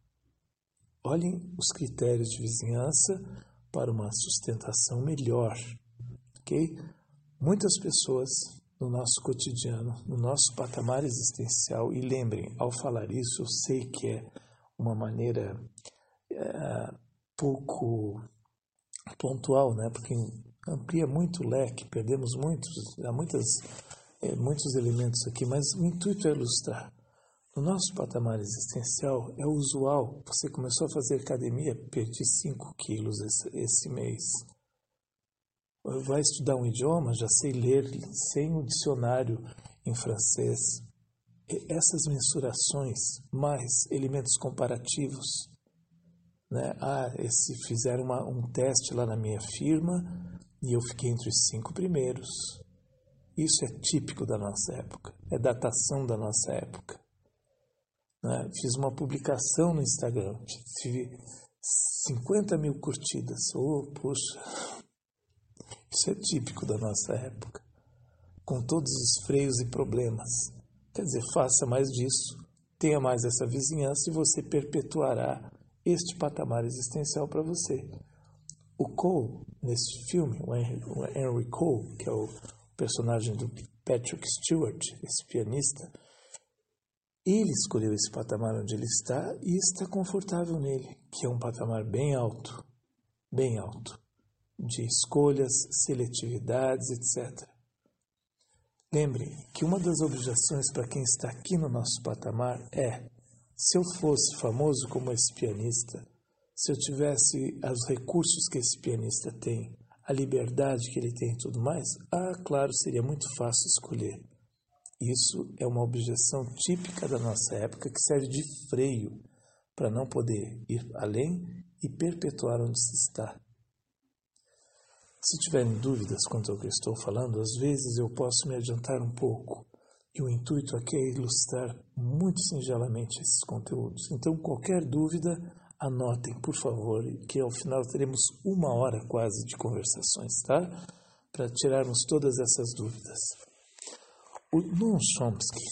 Olhem os critérios de vizinhança para uma sustentação melhor, ok? Muitas pessoas no nosso cotidiano, no nosso patamar existencial, e lembrem, ao falar isso, eu sei que é uma maneira é, pouco pontual, né? Porque amplia muito o leque, perdemos muitos, há muitas, é, muitos elementos aqui, mas o intuito é ilustrar. No nosso patamar existencial, é usual. Você começou a fazer academia, perdi cinco quilos esse, esse mês. Vai estudar um idioma, já sei ler sem um dicionário em francês. E essas mensurações, mais elementos comparativos, né? Ah, esse, fizeram uma, um teste lá na minha firma e eu fiquei entre os cinco primeiros. Isso é típico da nossa época, é datação da nossa época. Né? Fiz uma publicação no Instagram, tive cinquenta mil curtidas. Oh, puxa, isso é típico da nossa época, com todos os freios e problemas. Quer dizer, faça mais disso, tenha mais essa vizinhança e você perpetuará este patamar existencial para você. O Cole, nesse filme, o Henry, o Henry Cole, que é o personagem do Patrick Stewart, esse pianista, ele escolheu esse patamar onde ele está e está confortável nele, que é um patamar bem alto, bem alto, de escolhas, seletividades, etcétera. Lembre que uma das objeções para quem está aqui no nosso patamar é: se eu fosse famoso como esse pianista, se eu tivesse os recursos que esse pianista tem, a liberdade que ele tem e tudo mais, ah, claro, seria muito fácil escolher. Isso é uma objeção típica da nossa época que serve de freio para não poder ir além e perpetuar onde se está. Se tiverem dúvidas quanto ao que eu estou falando, às vezes eu posso me adiantar um pouco. E o intuito aqui é ilustrar muito singelamente esses conteúdos. Então, qualquer dúvida, anotem, por favor, que ao final teremos uma hora quase de conversações, tá? Para tirarmos todas essas dúvidas. O Noam Chomsky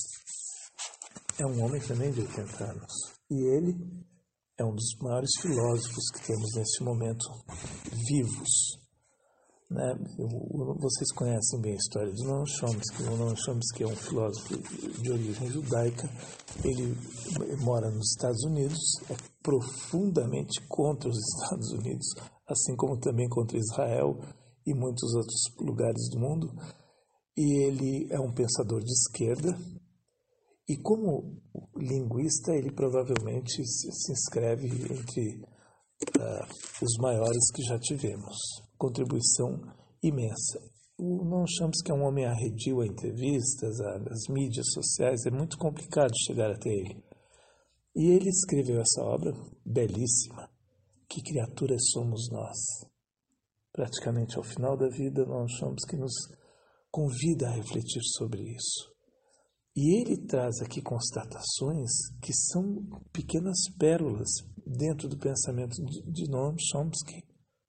é um homem também de oitenta anos. E ele é um dos maiores filósofos que temos neste momento vivos. Né? Vocês conhecem bem a história de Noam Chomsky. O Noam Chomsky é um filósofo de origem judaica. Ele mora nos Estados Unidos, é profundamente contra os Estados Unidos, assim como também contra Israel e muitos outros lugares do mundo. E ele é um pensador de esquerda. E como linguista, ele provavelmente se inscreve entre uh, os maiores que já tivemos. Contribuição imensa. O Noam Chomsky é um homem arredio a entrevistas, às mídias sociais, é muito complicado chegar até ele. E ele escreveu essa obra belíssima, Que Criaturas Somos Nós. Praticamente ao final da vida, Noam Chomsky nos convida a refletir sobre isso. E ele traz aqui constatações que são pequenas pérolas dentro do pensamento de Noam Chomsky.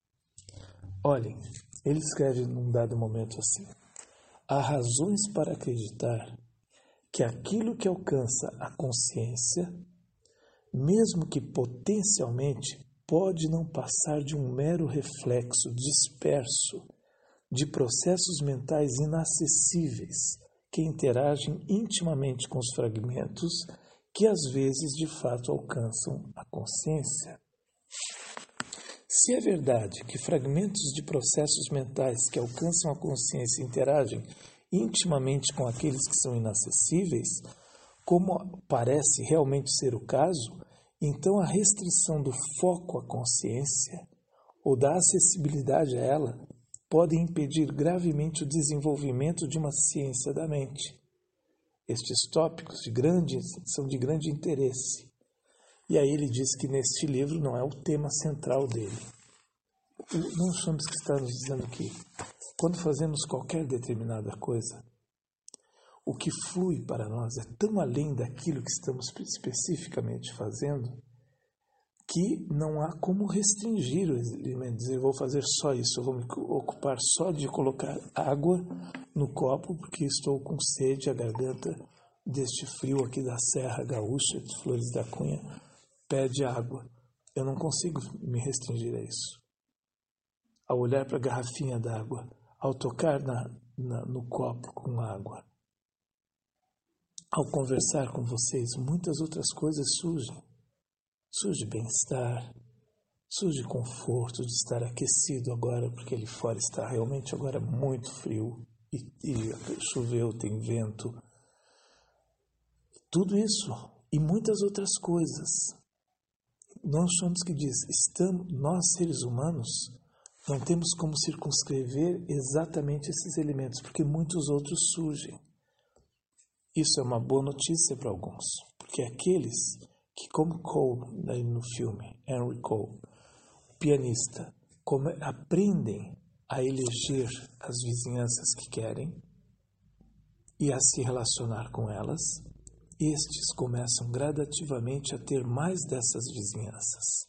Olhem, ele escreve num dado momento assim: há razões para acreditar que aquilo que alcança a consciência, mesmo que potencialmente, pode não passar de um mero reflexo disperso de processos mentais inacessíveis que interagem intimamente com os fragmentos que às vezes de fato alcançam a consciência. Se é verdade que fragmentos de processos mentais que alcançam a consciência interagem intimamente com aqueles que são inacessíveis, como parece realmente ser o caso, então a restrição do foco à consciência ou da acessibilidade a ela pode impedir gravemente o desenvolvimento de uma ciência da mente. Estes tópicos de grande, são de grande interesse. E aí ele diz que neste livro não é o tema central dele. O Noam Chomsky está nos dizendo que quando fazemos qualquer determinada coisa, o que flui para nós é tão além daquilo que estamos especificamente fazendo que não há como restringir o elemento, dizer, eu vou fazer só isso, eu vou me ocupar só de colocar água no copo porque estou com sede, a garganta deste frio aqui da Serra Gaúcha, de Flores da Cunha, pede água. Eu não consigo me restringir a isso. Ao olhar para a garrafinha d'água, ao tocar na, na, no copo com água, ao conversar com vocês, muitas outras coisas surgem. Surge bem-estar, surge conforto de estar aquecido agora, porque ali fora está realmente agora muito frio e, e choveu, tem vento. Tudo isso e muitas outras coisas. Nós somos que diz, estamos, nós seres humanos não temos como circunscrever exatamente esses elementos, porque muitos outros surgem. Isso é uma boa notícia para alguns, porque aqueles que, como Cole, né, no filme, Henry Cole, o pianista, como aprendem a eleger as vizinhanças que querem, e a se relacionar com elas, estes começam gradativamente a ter mais dessas vizinhanças.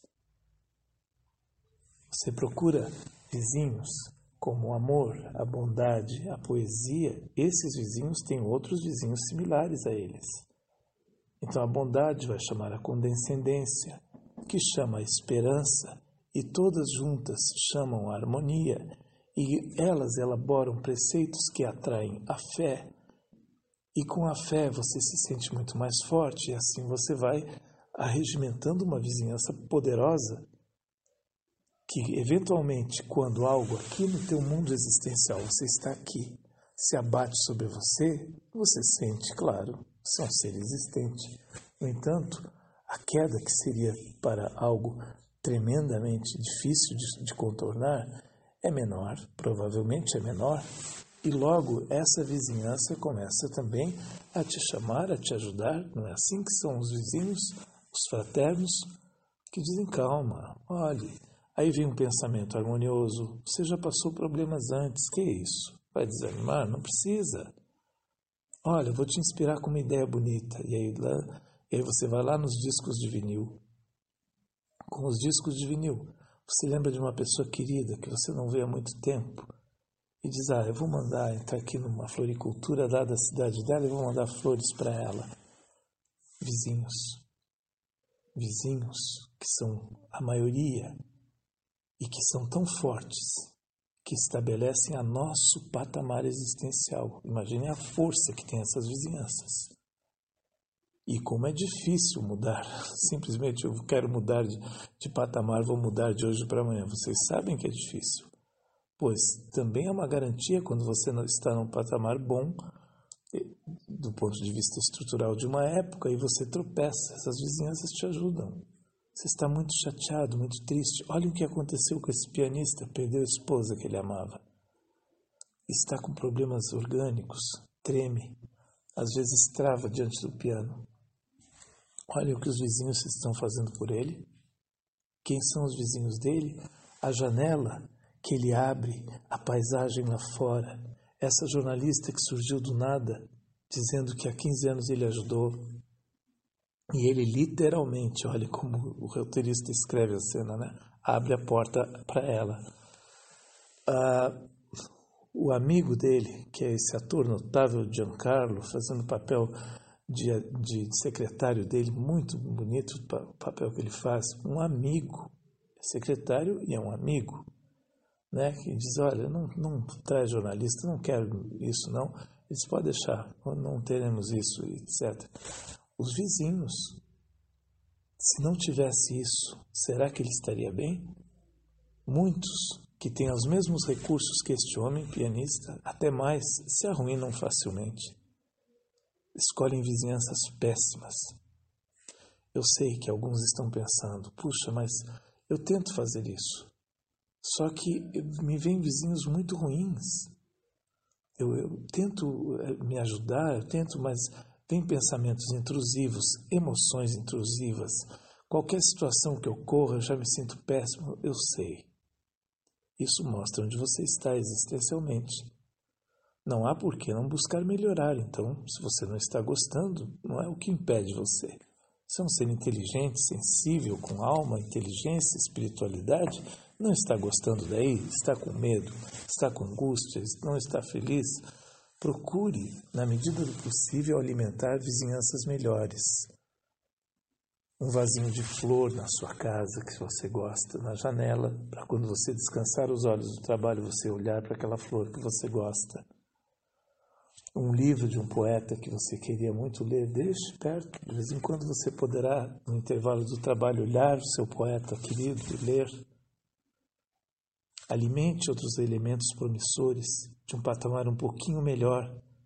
Você procura vizinhos como o amor, a bondade, a poesia. Esses vizinhos têm outros vizinhos similares a eles. Então a bondade vai chamar a condescendência, que chama a esperança, e todas juntas chamam a harmonia, e elas elaboram preceitos que atraem a fé, e com a fé você se sente muito mais forte, e assim você vai arregimentando uma vizinhança poderosa, que eventualmente, quando algo aqui no teu mundo existencial, você está aqui, se abate sobre você, você sente, claro, você é um ser existente. No entanto, a queda que seria para algo tremendamente difícil de, de contornar é menor, provavelmente é menor, e logo essa vizinhança começa também a te chamar, a te ajudar. Não é assim que são os vizinhos, os fraternos, que dizem: calma, olhe. Aí vem um pensamento harmonioso: você já passou problemas antes, que é isso? Vai desanimar? Não precisa. Olha, vou te inspirar com uma ideia bonita. E aí, lá, e aí você vai lá nos discos de vinil. Com os discos de vinil, você lembra de uma pessoa querida que você não vê há muito tempo e diz: ah, eu vou mandar entrar aqui numa floricultura lá da cidade dela e vou mandar flores para ela. Vizinhos. Vizinhos que são a maioria e que são tão fortes que estabelecem a nosso patamar existencial. Imaginem a força que tem essas vizinhanças. E como é difícil mudar. Simplesmente eu quero mudar de, de patamar, vou mudar de hoje para amanhã. Vocês sabem que é difícil. Pois também é uma garantia quando você não está num patamar bom, do ponto de vista estrutural de uma época, e você tropeça. Essas vizinhanças te ajudam. Você está muito chateado, muito triste. Olha o que aconteceu com esse pianista, perdeu a esposa que ele amava. Está com problemas orgânicos, treme, às vezes trava diante do piano. Olha o que os vizinhos estão fazendo por ele. Quem são os vizinhos dele? A janela que ele abre, a paisagem lá fora. Essa jornalista que surgiu do nada, dizendo que há quinze anos ele ajudou. E ele literalmente, olha como o roteirista escreve a cena, né? Abre a porta para ela. Ah, o amigo dele, que é esse ator notável, Giancarlo, fazendo papel de, de secretário dele, muito bonito o papel que ele faz. Um amigo, é secretário e é um amigo, né? Que diz: olha, não, não traz jornalista, não quero isso não. Ele diz: pode deixar, não teremos isso, etcétera. Os vizinhos, se não tivesse isso, será que ele estaria bem? Muitos que têm os mesmos recursos que este homem, pianista, até mais, se arruinam facilmente. Escolhem vizinhanças péssimas. Eu sei que alguns estão pensando: puxa, mas eu tento fazer isso. Só que me vêm vizinhos muito ruins. Eu, eu tento me ajudar, eu tento, mas tem pensamentos intrusivos, emoções intrusivas. Qualquer situação que ocorra, eu já me sinto péssimo, eu sei. Isso mostra onde você está existencialmente. Não há por que não buscar melhorar. Então, se você não está gostando, não é o que impede você. Você é um ser inteligente, sensível, com alma, inteligência, espiritualidade. Não está gostando daí? Está com medo? Está com angústia? Não está feliz? Procure, na medida do possível, alimentar vizinhanças melhores. Um vasinho de flor na sua casa, que você gosta, na janela, para quando você descansar os olhos do trabalho, você olhar para aquela flor que você gosta. Um livro de um poeta que você queria muito ler, deixe perto. De vez em quando você poderá, no intervalo do trabalho, olhar o seu poeta querido e ler. Alimente outros elementos promissores de um patamar um pouquinho melhor.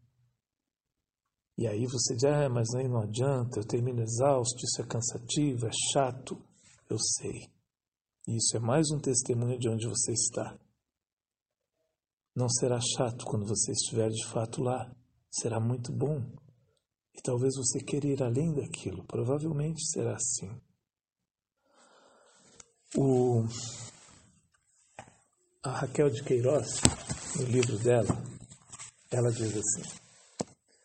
E aí você diz: ah, mas aí não adianta, eu termino exausto, isso é cansativo, é chato. Eu sei. E isso é mais um testemunho de onde você está. Não será chato quando você estiver de fato lá. Será muito bom. E talvez você queira ir além daquilo. Provavelmente será assim. O... A Raquel de Queiroz, no livro dela, ela diz assim: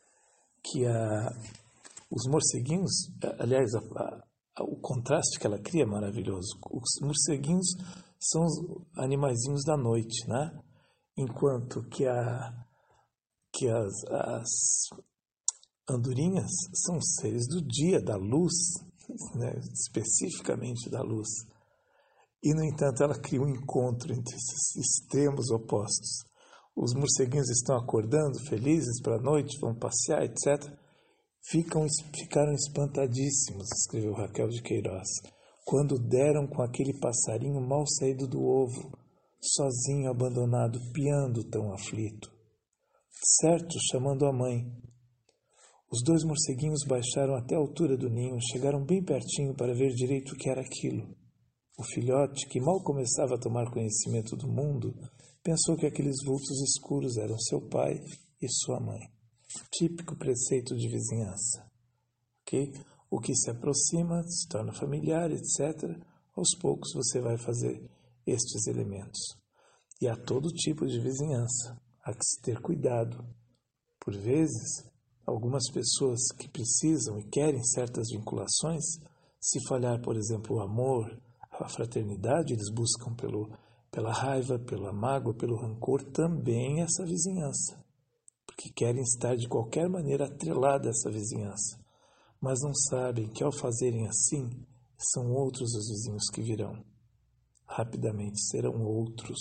que a, os morceguinhos, aliás, a, a, o contraste que ela cria é maravilhoso. Os morceguinhos são os animaizinhos da noite, né? Enquanto que, a, que as, as andorinhas são seres do dia, da luz, né? Especificamente da luz. E, no entanto, ela cria um encontro entre esses extremos opostos. Os morceguinhos estão acordando, felizes para a noite, vão passear, etcétera. Ficam, ficaram espantadíssimos, escreveu Raquel de Queiroz, quando deram com aquele passarinho mal saído do ovo, sozinho, abandonado, piando tão aflito. Certo, chamando a mãe. Os dois morceguinhos baixaram até a altura do ninho, chegaram bem pertinho para ver direito o que era aquilo. O filhote, que mal começava a tomar conhecimento do mundo, pensou que aqueles vultos escuros eram seu pai e sua mãe. Típico preceito de vizinhança. Okay? O que se aproxima se torna familiar, etcétera. Aos poucos você vai fazer estes elementos. E há todo tipo de vizinhança. Há que se ter cuidado. Por vezes, algumas pessoas que precisam e querem certas vinculações, se falhar, por exemplo, o amor, a fraternidade, eles buscam pelo, pela raiva, pela mágoa, pelo rancor, também essa vizinhança. Porque querem estar de qualquer maneira atrelados a essa vizinhança. Mas não sabem que ao fazerem assim, são outros os vizinhos que virão. Rapidamente serão outros.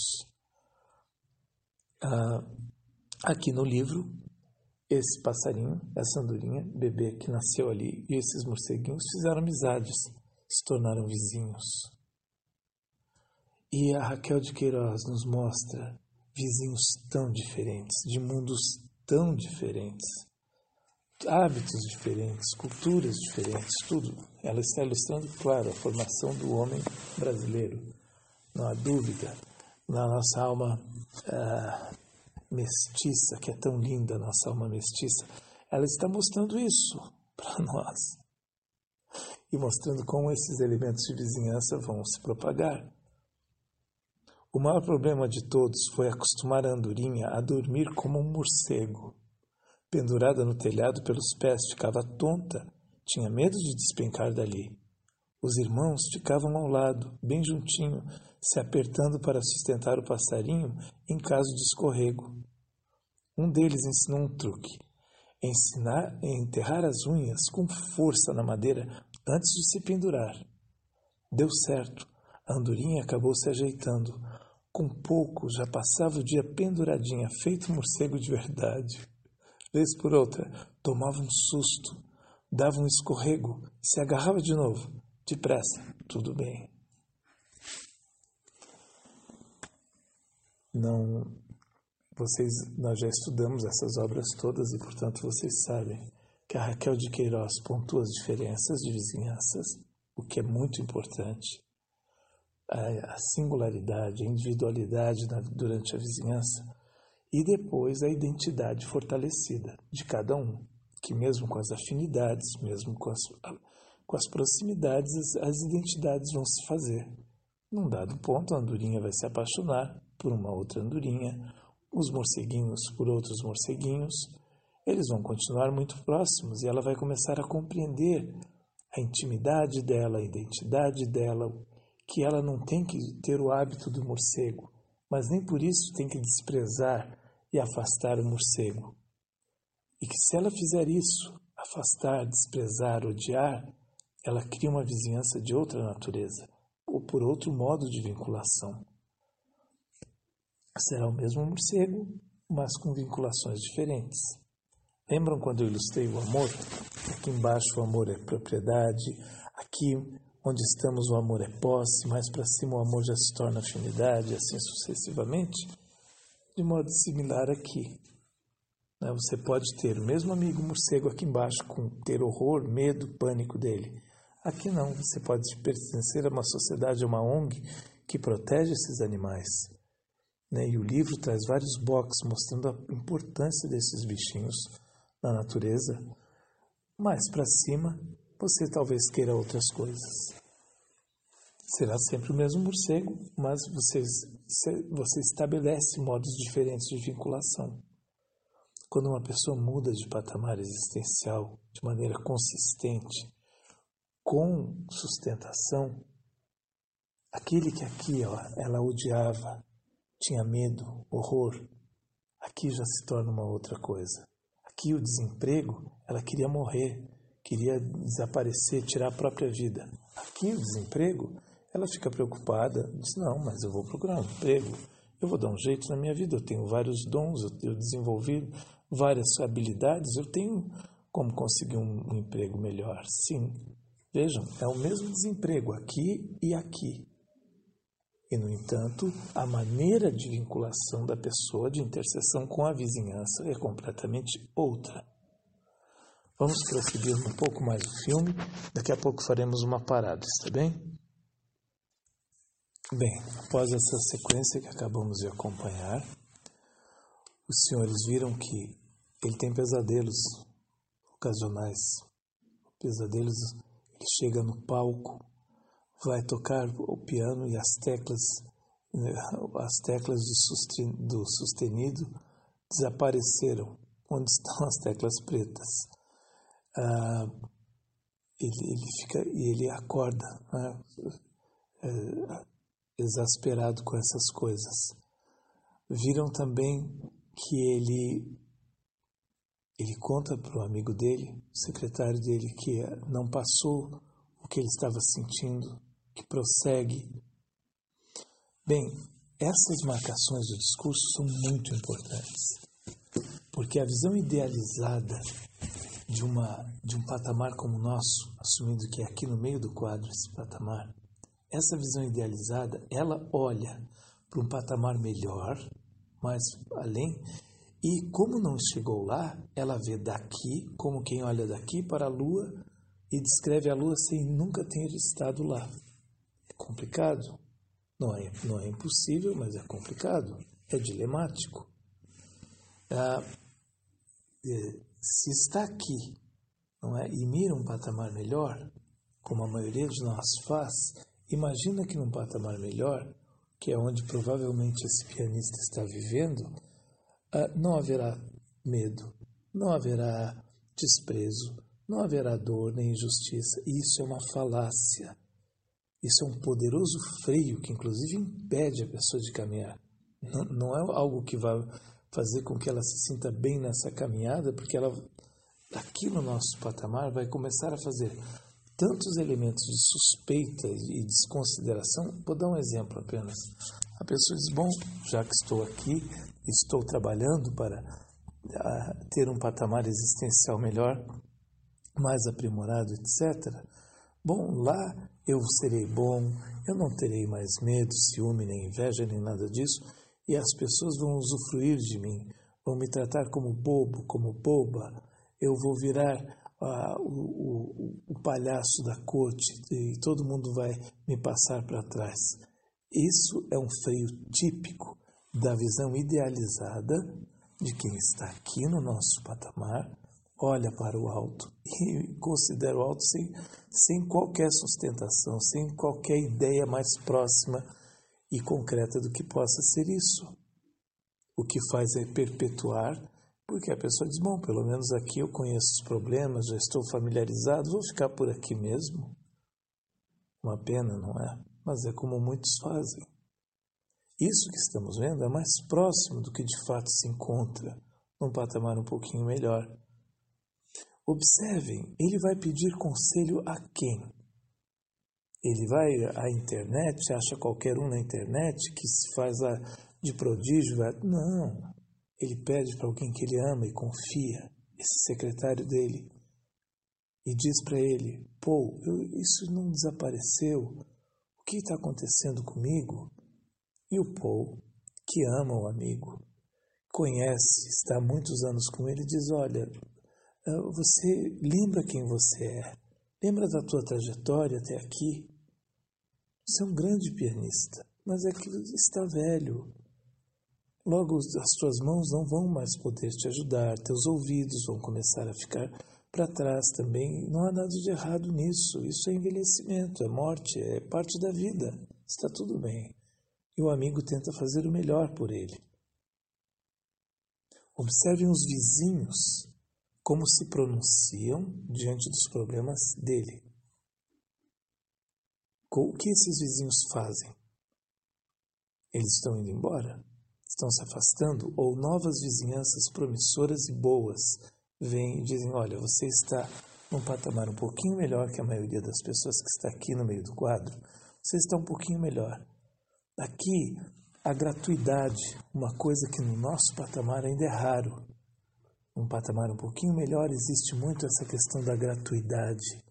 Ah, aqui no livro, esse passarinho, essa andorinha, bebê que nasceu ali, e esses morceguinhos fizeram amizades, se tornaram vizinhos. E a Raquel de Queiroz nos mostra vizinhos tão diferentes, de mundos tão diferentes, hábitos diferentes, culturas diferentes, tudo. Ela está ilustrando, claro, a formação do homem brasileiro. Não há dúvida, na nossa alma ah, mestiça, que é tão linda, a nossa alma mestiça, ela está mostrando isso para nós. E mostrando como esses elementos de vizinhança vão se propagar. O maior problema de todos foi acostumar a andorinha a dormir como um morcego. Pendurada no telhado pelos pés, ficava tonta, tinha medo de despencar dali. Os irmãos ficavam ao lado, bem juntinho, se apertando para sustentar o passarinho em caso de escorrego. Um deles ensinou um truque, ensinar a enterrar as unhas com força na madeira antes de se pendurar. Deu certo, a andorinha acabou se ajeitando. Com pouco já passava o dia penduradinha, feito morcego de verdade. Vez por outra, tomava um susto, dava um escorrego, se agarrava de novo. Depressa, tudo bem. Não, vocês, nós já estudamos essas obras todas e, portanto, vocês sabem que a Raquel de Queiroz pontua as diferenças de vizinhanças, o que é muito importante. A singularidade, a individualidade na, durante a vizinhança e depois a identidade fortalecida de cada um, que mesmo com as afinidades, mesmo com as, com as proximidades, as, as identidades vão se fazer. Num dado ponto, a andorinha vai se apaixonar por uma outra andorinha, os morceguinhos por outros morceguinhos, eles vão continuar muito próximos e ela vai começar a compreender a intimidade dela, a identidade dela, que ela não tem que ter o hábito do morcego, mas nem por isso tem que desprezar e afastar o morcego. E que se ela fizer isso, afastar, desprezar, odiar, ela cria uma vizinhança de outra natureza, ou por outro modo de vinculação. Será o mesmo morcego, mas com vinculações diferentes. Lembram quando eu ilustrei o amor? Aqui embaixo o amor é propriedade, aqui onde estamos o amor é posse, mais para cima o amor já se torna afinidade, assim sucessivamente, de modo similar aqui. Você pode ter o mesmo amigo morcego aqui embaixo, com ter horror, medo, pânico dele. Aqui não, você pode pertencer a uma sociedade, a uma O N G, que protege esses animais. E o livro traz vários boxes mostrando a importância desses bichinhos na natureza. Mais para cima, você talvez queira outras coisas. Será sempre o mesmo morcego, mas você, você estabelece modos diferentes de vinculação. quando uma pessoa muda de patamar existencial de maneira consistente, com sustentação, aquele que aqui ó, ela odiava, tinha medo, horror, aqui já se torna uma outra coisa. Aqui o desemprego, ela queria morrer, queria desaparecer, tirar a própria vida. Aqui o desemprego, ela fica preocupada, diz, não, mas eu vou procurar um emprego, eu vou dar um jeito na minha vida, eu tenho vários dons, eu, eu desenvolvi várias habilidades, eu tenho como conseguir um, um emprego melhor. Sim, vejam, é o mesmo desemprego aqui e aqui. E, no entanto, a maneira de vinculação da pessoa, de interseção com a vizinhança, é completamente outra. Vamos prosseguir um pouco mais o filme, daqui a pouco faremos uma parada, está bem? Bem, após essa sequência que acabamos de acompanhar, os senhores viram que ele tem pesadelos ocasionais. Pesadelos, ele chega no palco, vai tocar o piano e as teclas, as teclas do sustenido desapareceram. Onde estão as teclas pretas? Ah, ele, ele fica e ele acorda, né? é, exasperado com essas coisas. Viram também que ele ele conta para o amigo dele, o secretário dele, que não passou o que ele estava sentindo, que prossegue. Bem, essas marcações do discurso são muito importantes, porque a visão idealizada de, uma, de um patamar como o nosso, assumindo que é aqui no meio do quadro esse patamar, essa visão idealizada, ela olha para um patamar melhor, mais além, e como não chegou lá, ela vê daqui, como quem olha daqui para a Lua e descreve a Lua sem nunca ter estado lá. É complicado? Não é, não é impossível, mas é complicado. É dilemático. Ah, se está aqui, não é, e mira um patamar melhor, como a maioria de nós faz, imagina que num patamar melhor, que é onde provavelmente esse pianista está vivendo, ah, não haverá medo, não haverá desprezo, não haverá dor nem injustiça. Isso é uma falácia. Isso é um poderoso freio que, inclusive, impede a pessoa de caminhar. Não, não é algo que vai fazer com que ela se sinta bem nessa caminhada, porque ela, aqui no nosso patamar, vai começar a fazer tantos elementos de suspeita e desconsideração. Vou dar um exemplo apenas. A pessoa diz, bom, já que estou aqui, estou trabalhando para uh, ter um patamar existencial melhor, mais aprimorado, etcétera. Bom, lá eu serei bom, eu não terei mais medo, ciúme, nem inveja, nem nada disso, e as pessoas vão usufruir de mim, vão me tratar como bobo, como boba, eu vou virar uh, o, o, o palhaço da corte e todo mundo vai me passar para trás. Isso é um freio típico da visão idealizada de quem está aqui no nosso patamar, olha para o alto e considera o alto sem, sem qualquer sustentação, sem qualquer ideia mais próxima e concreta do que possa ser isso. O que faz é perpetuar, porque a pessoa diz, bom, pelo menos aqui eu conheço os problemas, já estou familiarizado, vou ficar por aqui mesmo. Uma pena, não é? Mas é como muitos fazem. Isso que estamos vendo é mais próximo do que de fato se encontra, num patamar um pouquinho melhor. Observem, ele vai pedir conselho a quem? Ele vai à internet, acha qualquer um na internet que se faz lá de prodígio? Vai... Não, ele pede para alguém que ele ama e confia, esse secretário dele, e diz para ele, pô, eu, isso não desapareceu, o que está acontecendo comigo? E o Paul, que ama o amigo, conhece, está há muitos anos com ele, diz, olha, você lembra quem você é? Lembra da tua trajetória até aqui? Você é um grande pianista, mas é que está velho. Logo as tuas mãos não vão mais poder te ajudar, teus ouvidos vão começar a ficar para trás também. Não há nada de errado nisso, isso é envelhecimento, é morte, é parte da vida, está tudo bem. E o amigo tenta fazer o melhor por ele. Observem os vizinhos, como se pronunciam diante dos problemas dele. O que esses vizinhos fazem? Eles estão indo embora? Estão se afastando? Ou novas vizinhanças promissoras e boas vêm e dizem, olha, você está num patamar um pouquinho melhor que a maioria das pessoas que está aqui no meio do quadro. Você está um pouquinho melhor. Aqui, a gratuidade, uma coisa que no nosso patamar ainda é raro. Um patamar um pouquinho melhor, existe muito essa questão da gratuidade,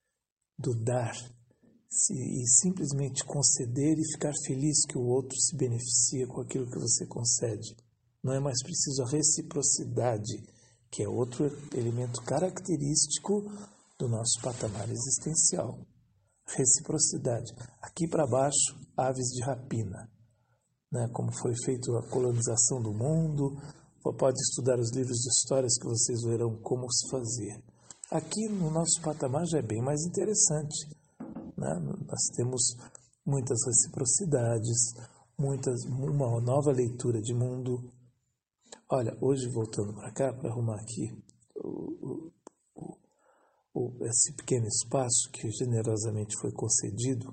do dar, e simplesmente conceder e ficar feliz que o outro se beneficia com aquilo que você concede. Não é mais preciso a reciprocidade, que é outro elemento característico do nosso patamar existencial. Reciprocidade. Aqui para baixo, aves de rapina, né? Como foi feita a colonização do mundo. Pode estudar os livros de histórias que vocês verão como se fazer. Aqui no nosso patamar já é bem mais interessante, né? Nós temos muitas reciprocidades, muitas, uma nova leitura de mundo. Olha, hoje voltando para cá, para arrumar aqui o, o, o, esse pequeno espaço que generosamente foi concedido,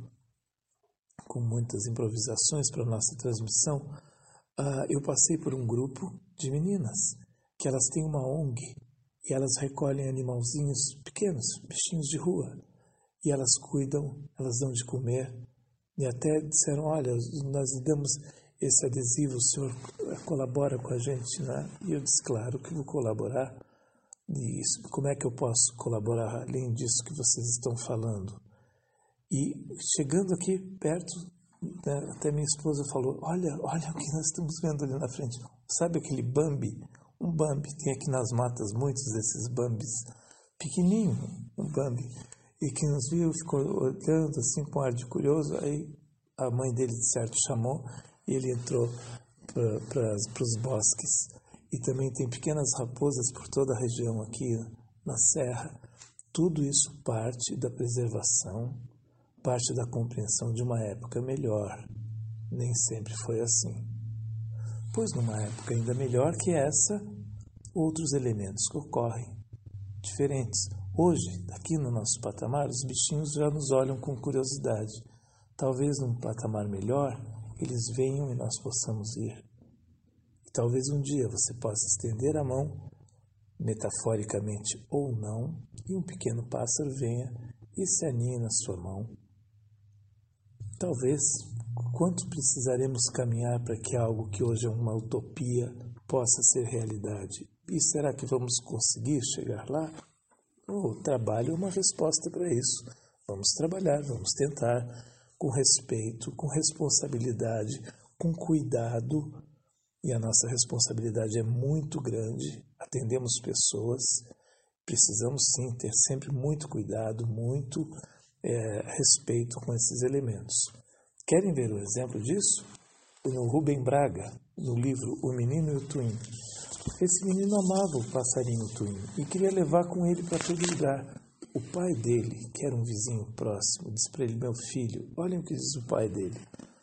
com muitas improvisações para a nossa transmissão, uh, eu passei por um grupo de meninas, que elas têm uma O N G, e elas recolhem animalzinhos pequenos, bichinhos de rua, e elas cuidam, elas dão de comer, e até disseram, olha, nós damos esse adesivo, o senhor colabora com a gente, né? E eu disse, claro que vou colaborar. E isso, como é que eu posso colaborar além disso que vocês estão falando? E chegando aqui perto, né, até minha esposa falou, olha, olha o que nós estamos vendo ali na frente. Sabe aquele Bambi? Um Bambi, tem aqui nas matas muitos desses Bambis, pequenininho, um Bambi. E que nos viu, ficou olhando assim com ar de curioso, aí a mãe dele de certo chamou, e ele entrou para os bosques. E também tem pequenas raposas por toda a região aqui na serra. Tudo isso parte da preservação, parte da compreensão de uma época melhor. Nem sempre foi assim. Pois numa época ainda melhor que essa, outros elementos que ocorrem, diferentes. Hoje, aqui no nosso patamar, os bichinhos já nos olham com curiosidade. Talvez num patamar melhor, eles venham e nós possamos ir. E talvez um dia você possa estender a mão, metaforicamente ou não, e um pequeno pássaro venha e se aninhe na sua mão. Talvez, quanto precisaremos caminhar para que algo que hoje é uma utopia possa ser realidade? E será que vamos conseguir chegar lá? O trabalho é uma resposta para isso. Vamos trabalhar, vamos tentar, com respeito, com responsabilidade, com cuidado. E a nossa responsabilidade é muito grande. Atendemos pessoas, precisamos sim ter sempre muito cuidado, muito é, respeito com esses elementos. Querem ver o exemplo disso? No Rubem Braga, no livro O Menino e o Twin. Esse menino amava o passarinho Twin e queria levar com ele para todo lugar. O pai dele, que era um vizinho próximo, disse para ele, meu filho, olhem o que diz o pai dele.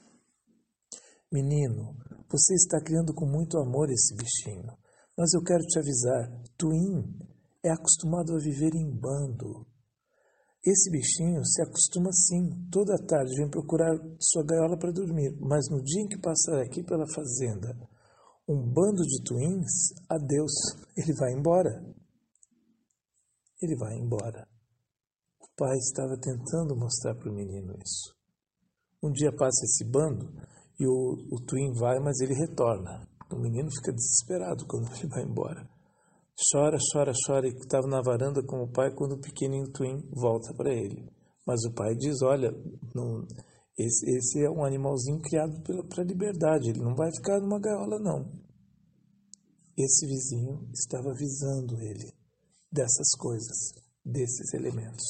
Menino, você está criando com muito amor esse bichinho, mas eu quero te avisar, Twin é acostumado a viver em bando. Esse bichinho se acostuma sim, toda tarde vem procurar sua gaiola para dormir, mas no dia em que passar aqui pela fazenda um bando de twins, adeus, ele vai embora. Ele vai embora. O pai estava tentando mostrar para o menino isso. Um dia passa esse bando e o, o twin vai, mas ele retorna. O menino fica desesperado quando ele vai embora. Chora, chora, chora, e estava na varanda com o pai quando o pequenininho twin volta para ele. Mas o pai diz, olha, não, esse, esse é um animalzinho criado para a liberdade, ele não vai ficar numa gaiola, não. Esse vizinho estava avisando ele dessas coisas, desses elementos.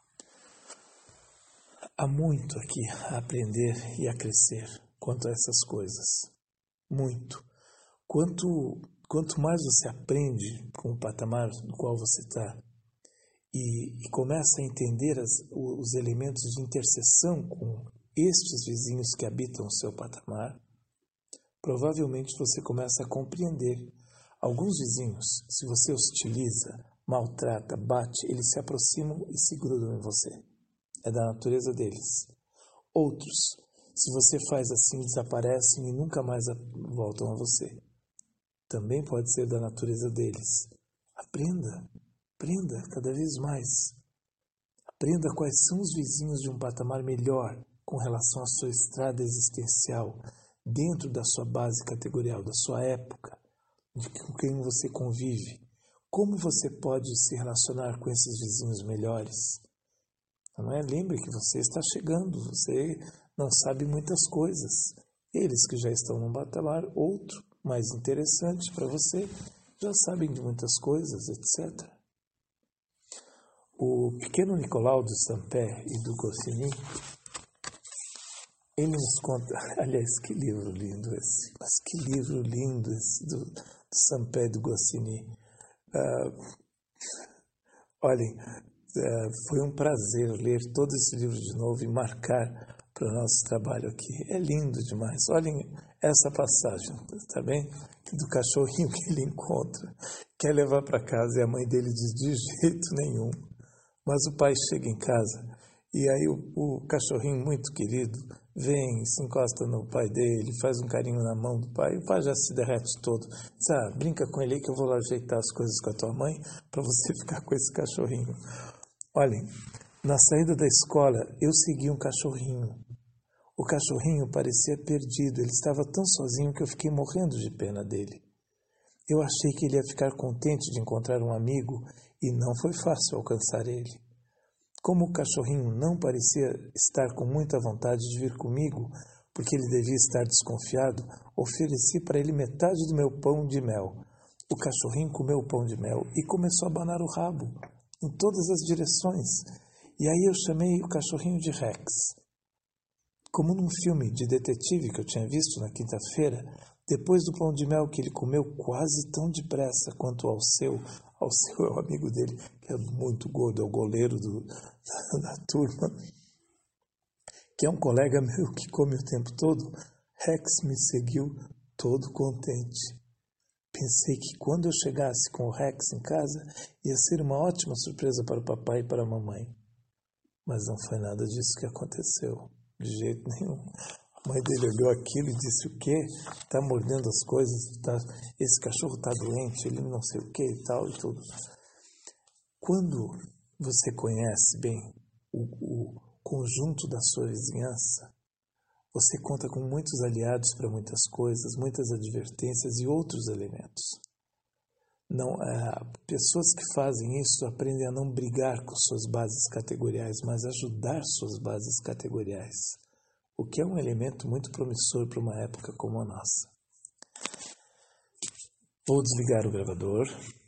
Há muito aqui a aprender e a crescer quanto a essas coisas. Muito. Quanto... Quanto mais você aprende com o patamar no qual você está e, e começa a entender as, os elementos de interseção com estes vizinhos que habitam o seu patamar, provavelmente você começa a compreender Alguns vizinhos, se você hostiliza, maltrata, bate, eles se aproximam e se grudam em você. É da natureza deles. Outros, se você faz assim, desaparecem e nunca mais voltam a você. Também pode ser da natureza deles. Aprenda, aprenda cada vez mais. Aprenda quais são os vizinhos de um patamar melhor com relação à sua estrada existencial, dentro da sua base categorial, da sua época, de com quem você convive. Como você pode se relacionar com esses vizinhos melhores? Não é? Lembre que você está chegando, você não sabe muitas coisas. Eles que já estão num patamar outro, mais interessante para você, já sabem de muitas coisas, etcétera. O pequeno Nicolau do Saint-Pé e do Goscinny, ele nos conta, aliás, que livro lindo esse, mas que livro lindo esse do, do Saint-Pé e do Goscinny. Uh, olhem, uh, foi um prazer ler todo esse livro de novo e marcar para o nosso trabalho aqui. É lindo demais. Olhem essa passagem, tá bem? Do cachorrinho que ele encontra, quer levar para casa e a mãe dele diz de jeito nenhum. Mas o pai chega em casa e aí o, o cachorrinho muito querido vem, se encosta no pai dele, faz um carinho na mão do pai, e o pai já se derrete todo. Diz, ah, brinca com ele aí que eu vou lá ajeitar as coisas com a tua mãe para você ficar com esse cachorrinho. Olhem, na saída da escola eu segui um cachorrinho. O cachorrinho parecia perdido, ele estava tão sozinho que eu fiquei morrendo de pena dele. Eu achei que ele ia ficar contente de encontrar um amigo e não foi fácil alcançar ele. Como o cachorrinho não parecia estar com muita vontade de vir comigo, porque ele devia estar desconfiado, ofereci para ele metade do meu pão de mel. O cachorrinho comeu o pão de mel e começou a abanar o rabo em todas as direções. E aí eu chamei o cachorrinho de Rex. Como num filme de detetive que eu tinha visto na quinta-feira, depois do pão de mel que ele comeu quase tão depressa quanto ao seu, ao seu é o amigo dele, que é muito gordo, é o goleiro do, da, da turma, que é um colega meu que come o tempo todo, Rex me seguiu todo contente. Pensei que quando eu chegasse com o Rex em casa, ia ser uma ótima surpresa para o papai e para a mamãe. Mas não foi nada disso que aconteceu, de jeito nenhum. A mãe dele olhou aquilo e disse, o quê? Está mordendo as coisas, tá... esse cachorro está doente, ele não sei o quê e tal e tudo. Quando você conhece bem o, o conjunto da sua vizinhança, você conta com muitos aliados para muitas coisas, muitas advertências e outros elementos. Não, é, pessoas que fazem isso aprendem a não brigar com suas bases categoriais, mas ajudar suas bases categoriais, o que é um elemento muito promissor para uma época como a nossa. Vou desligar o gravador.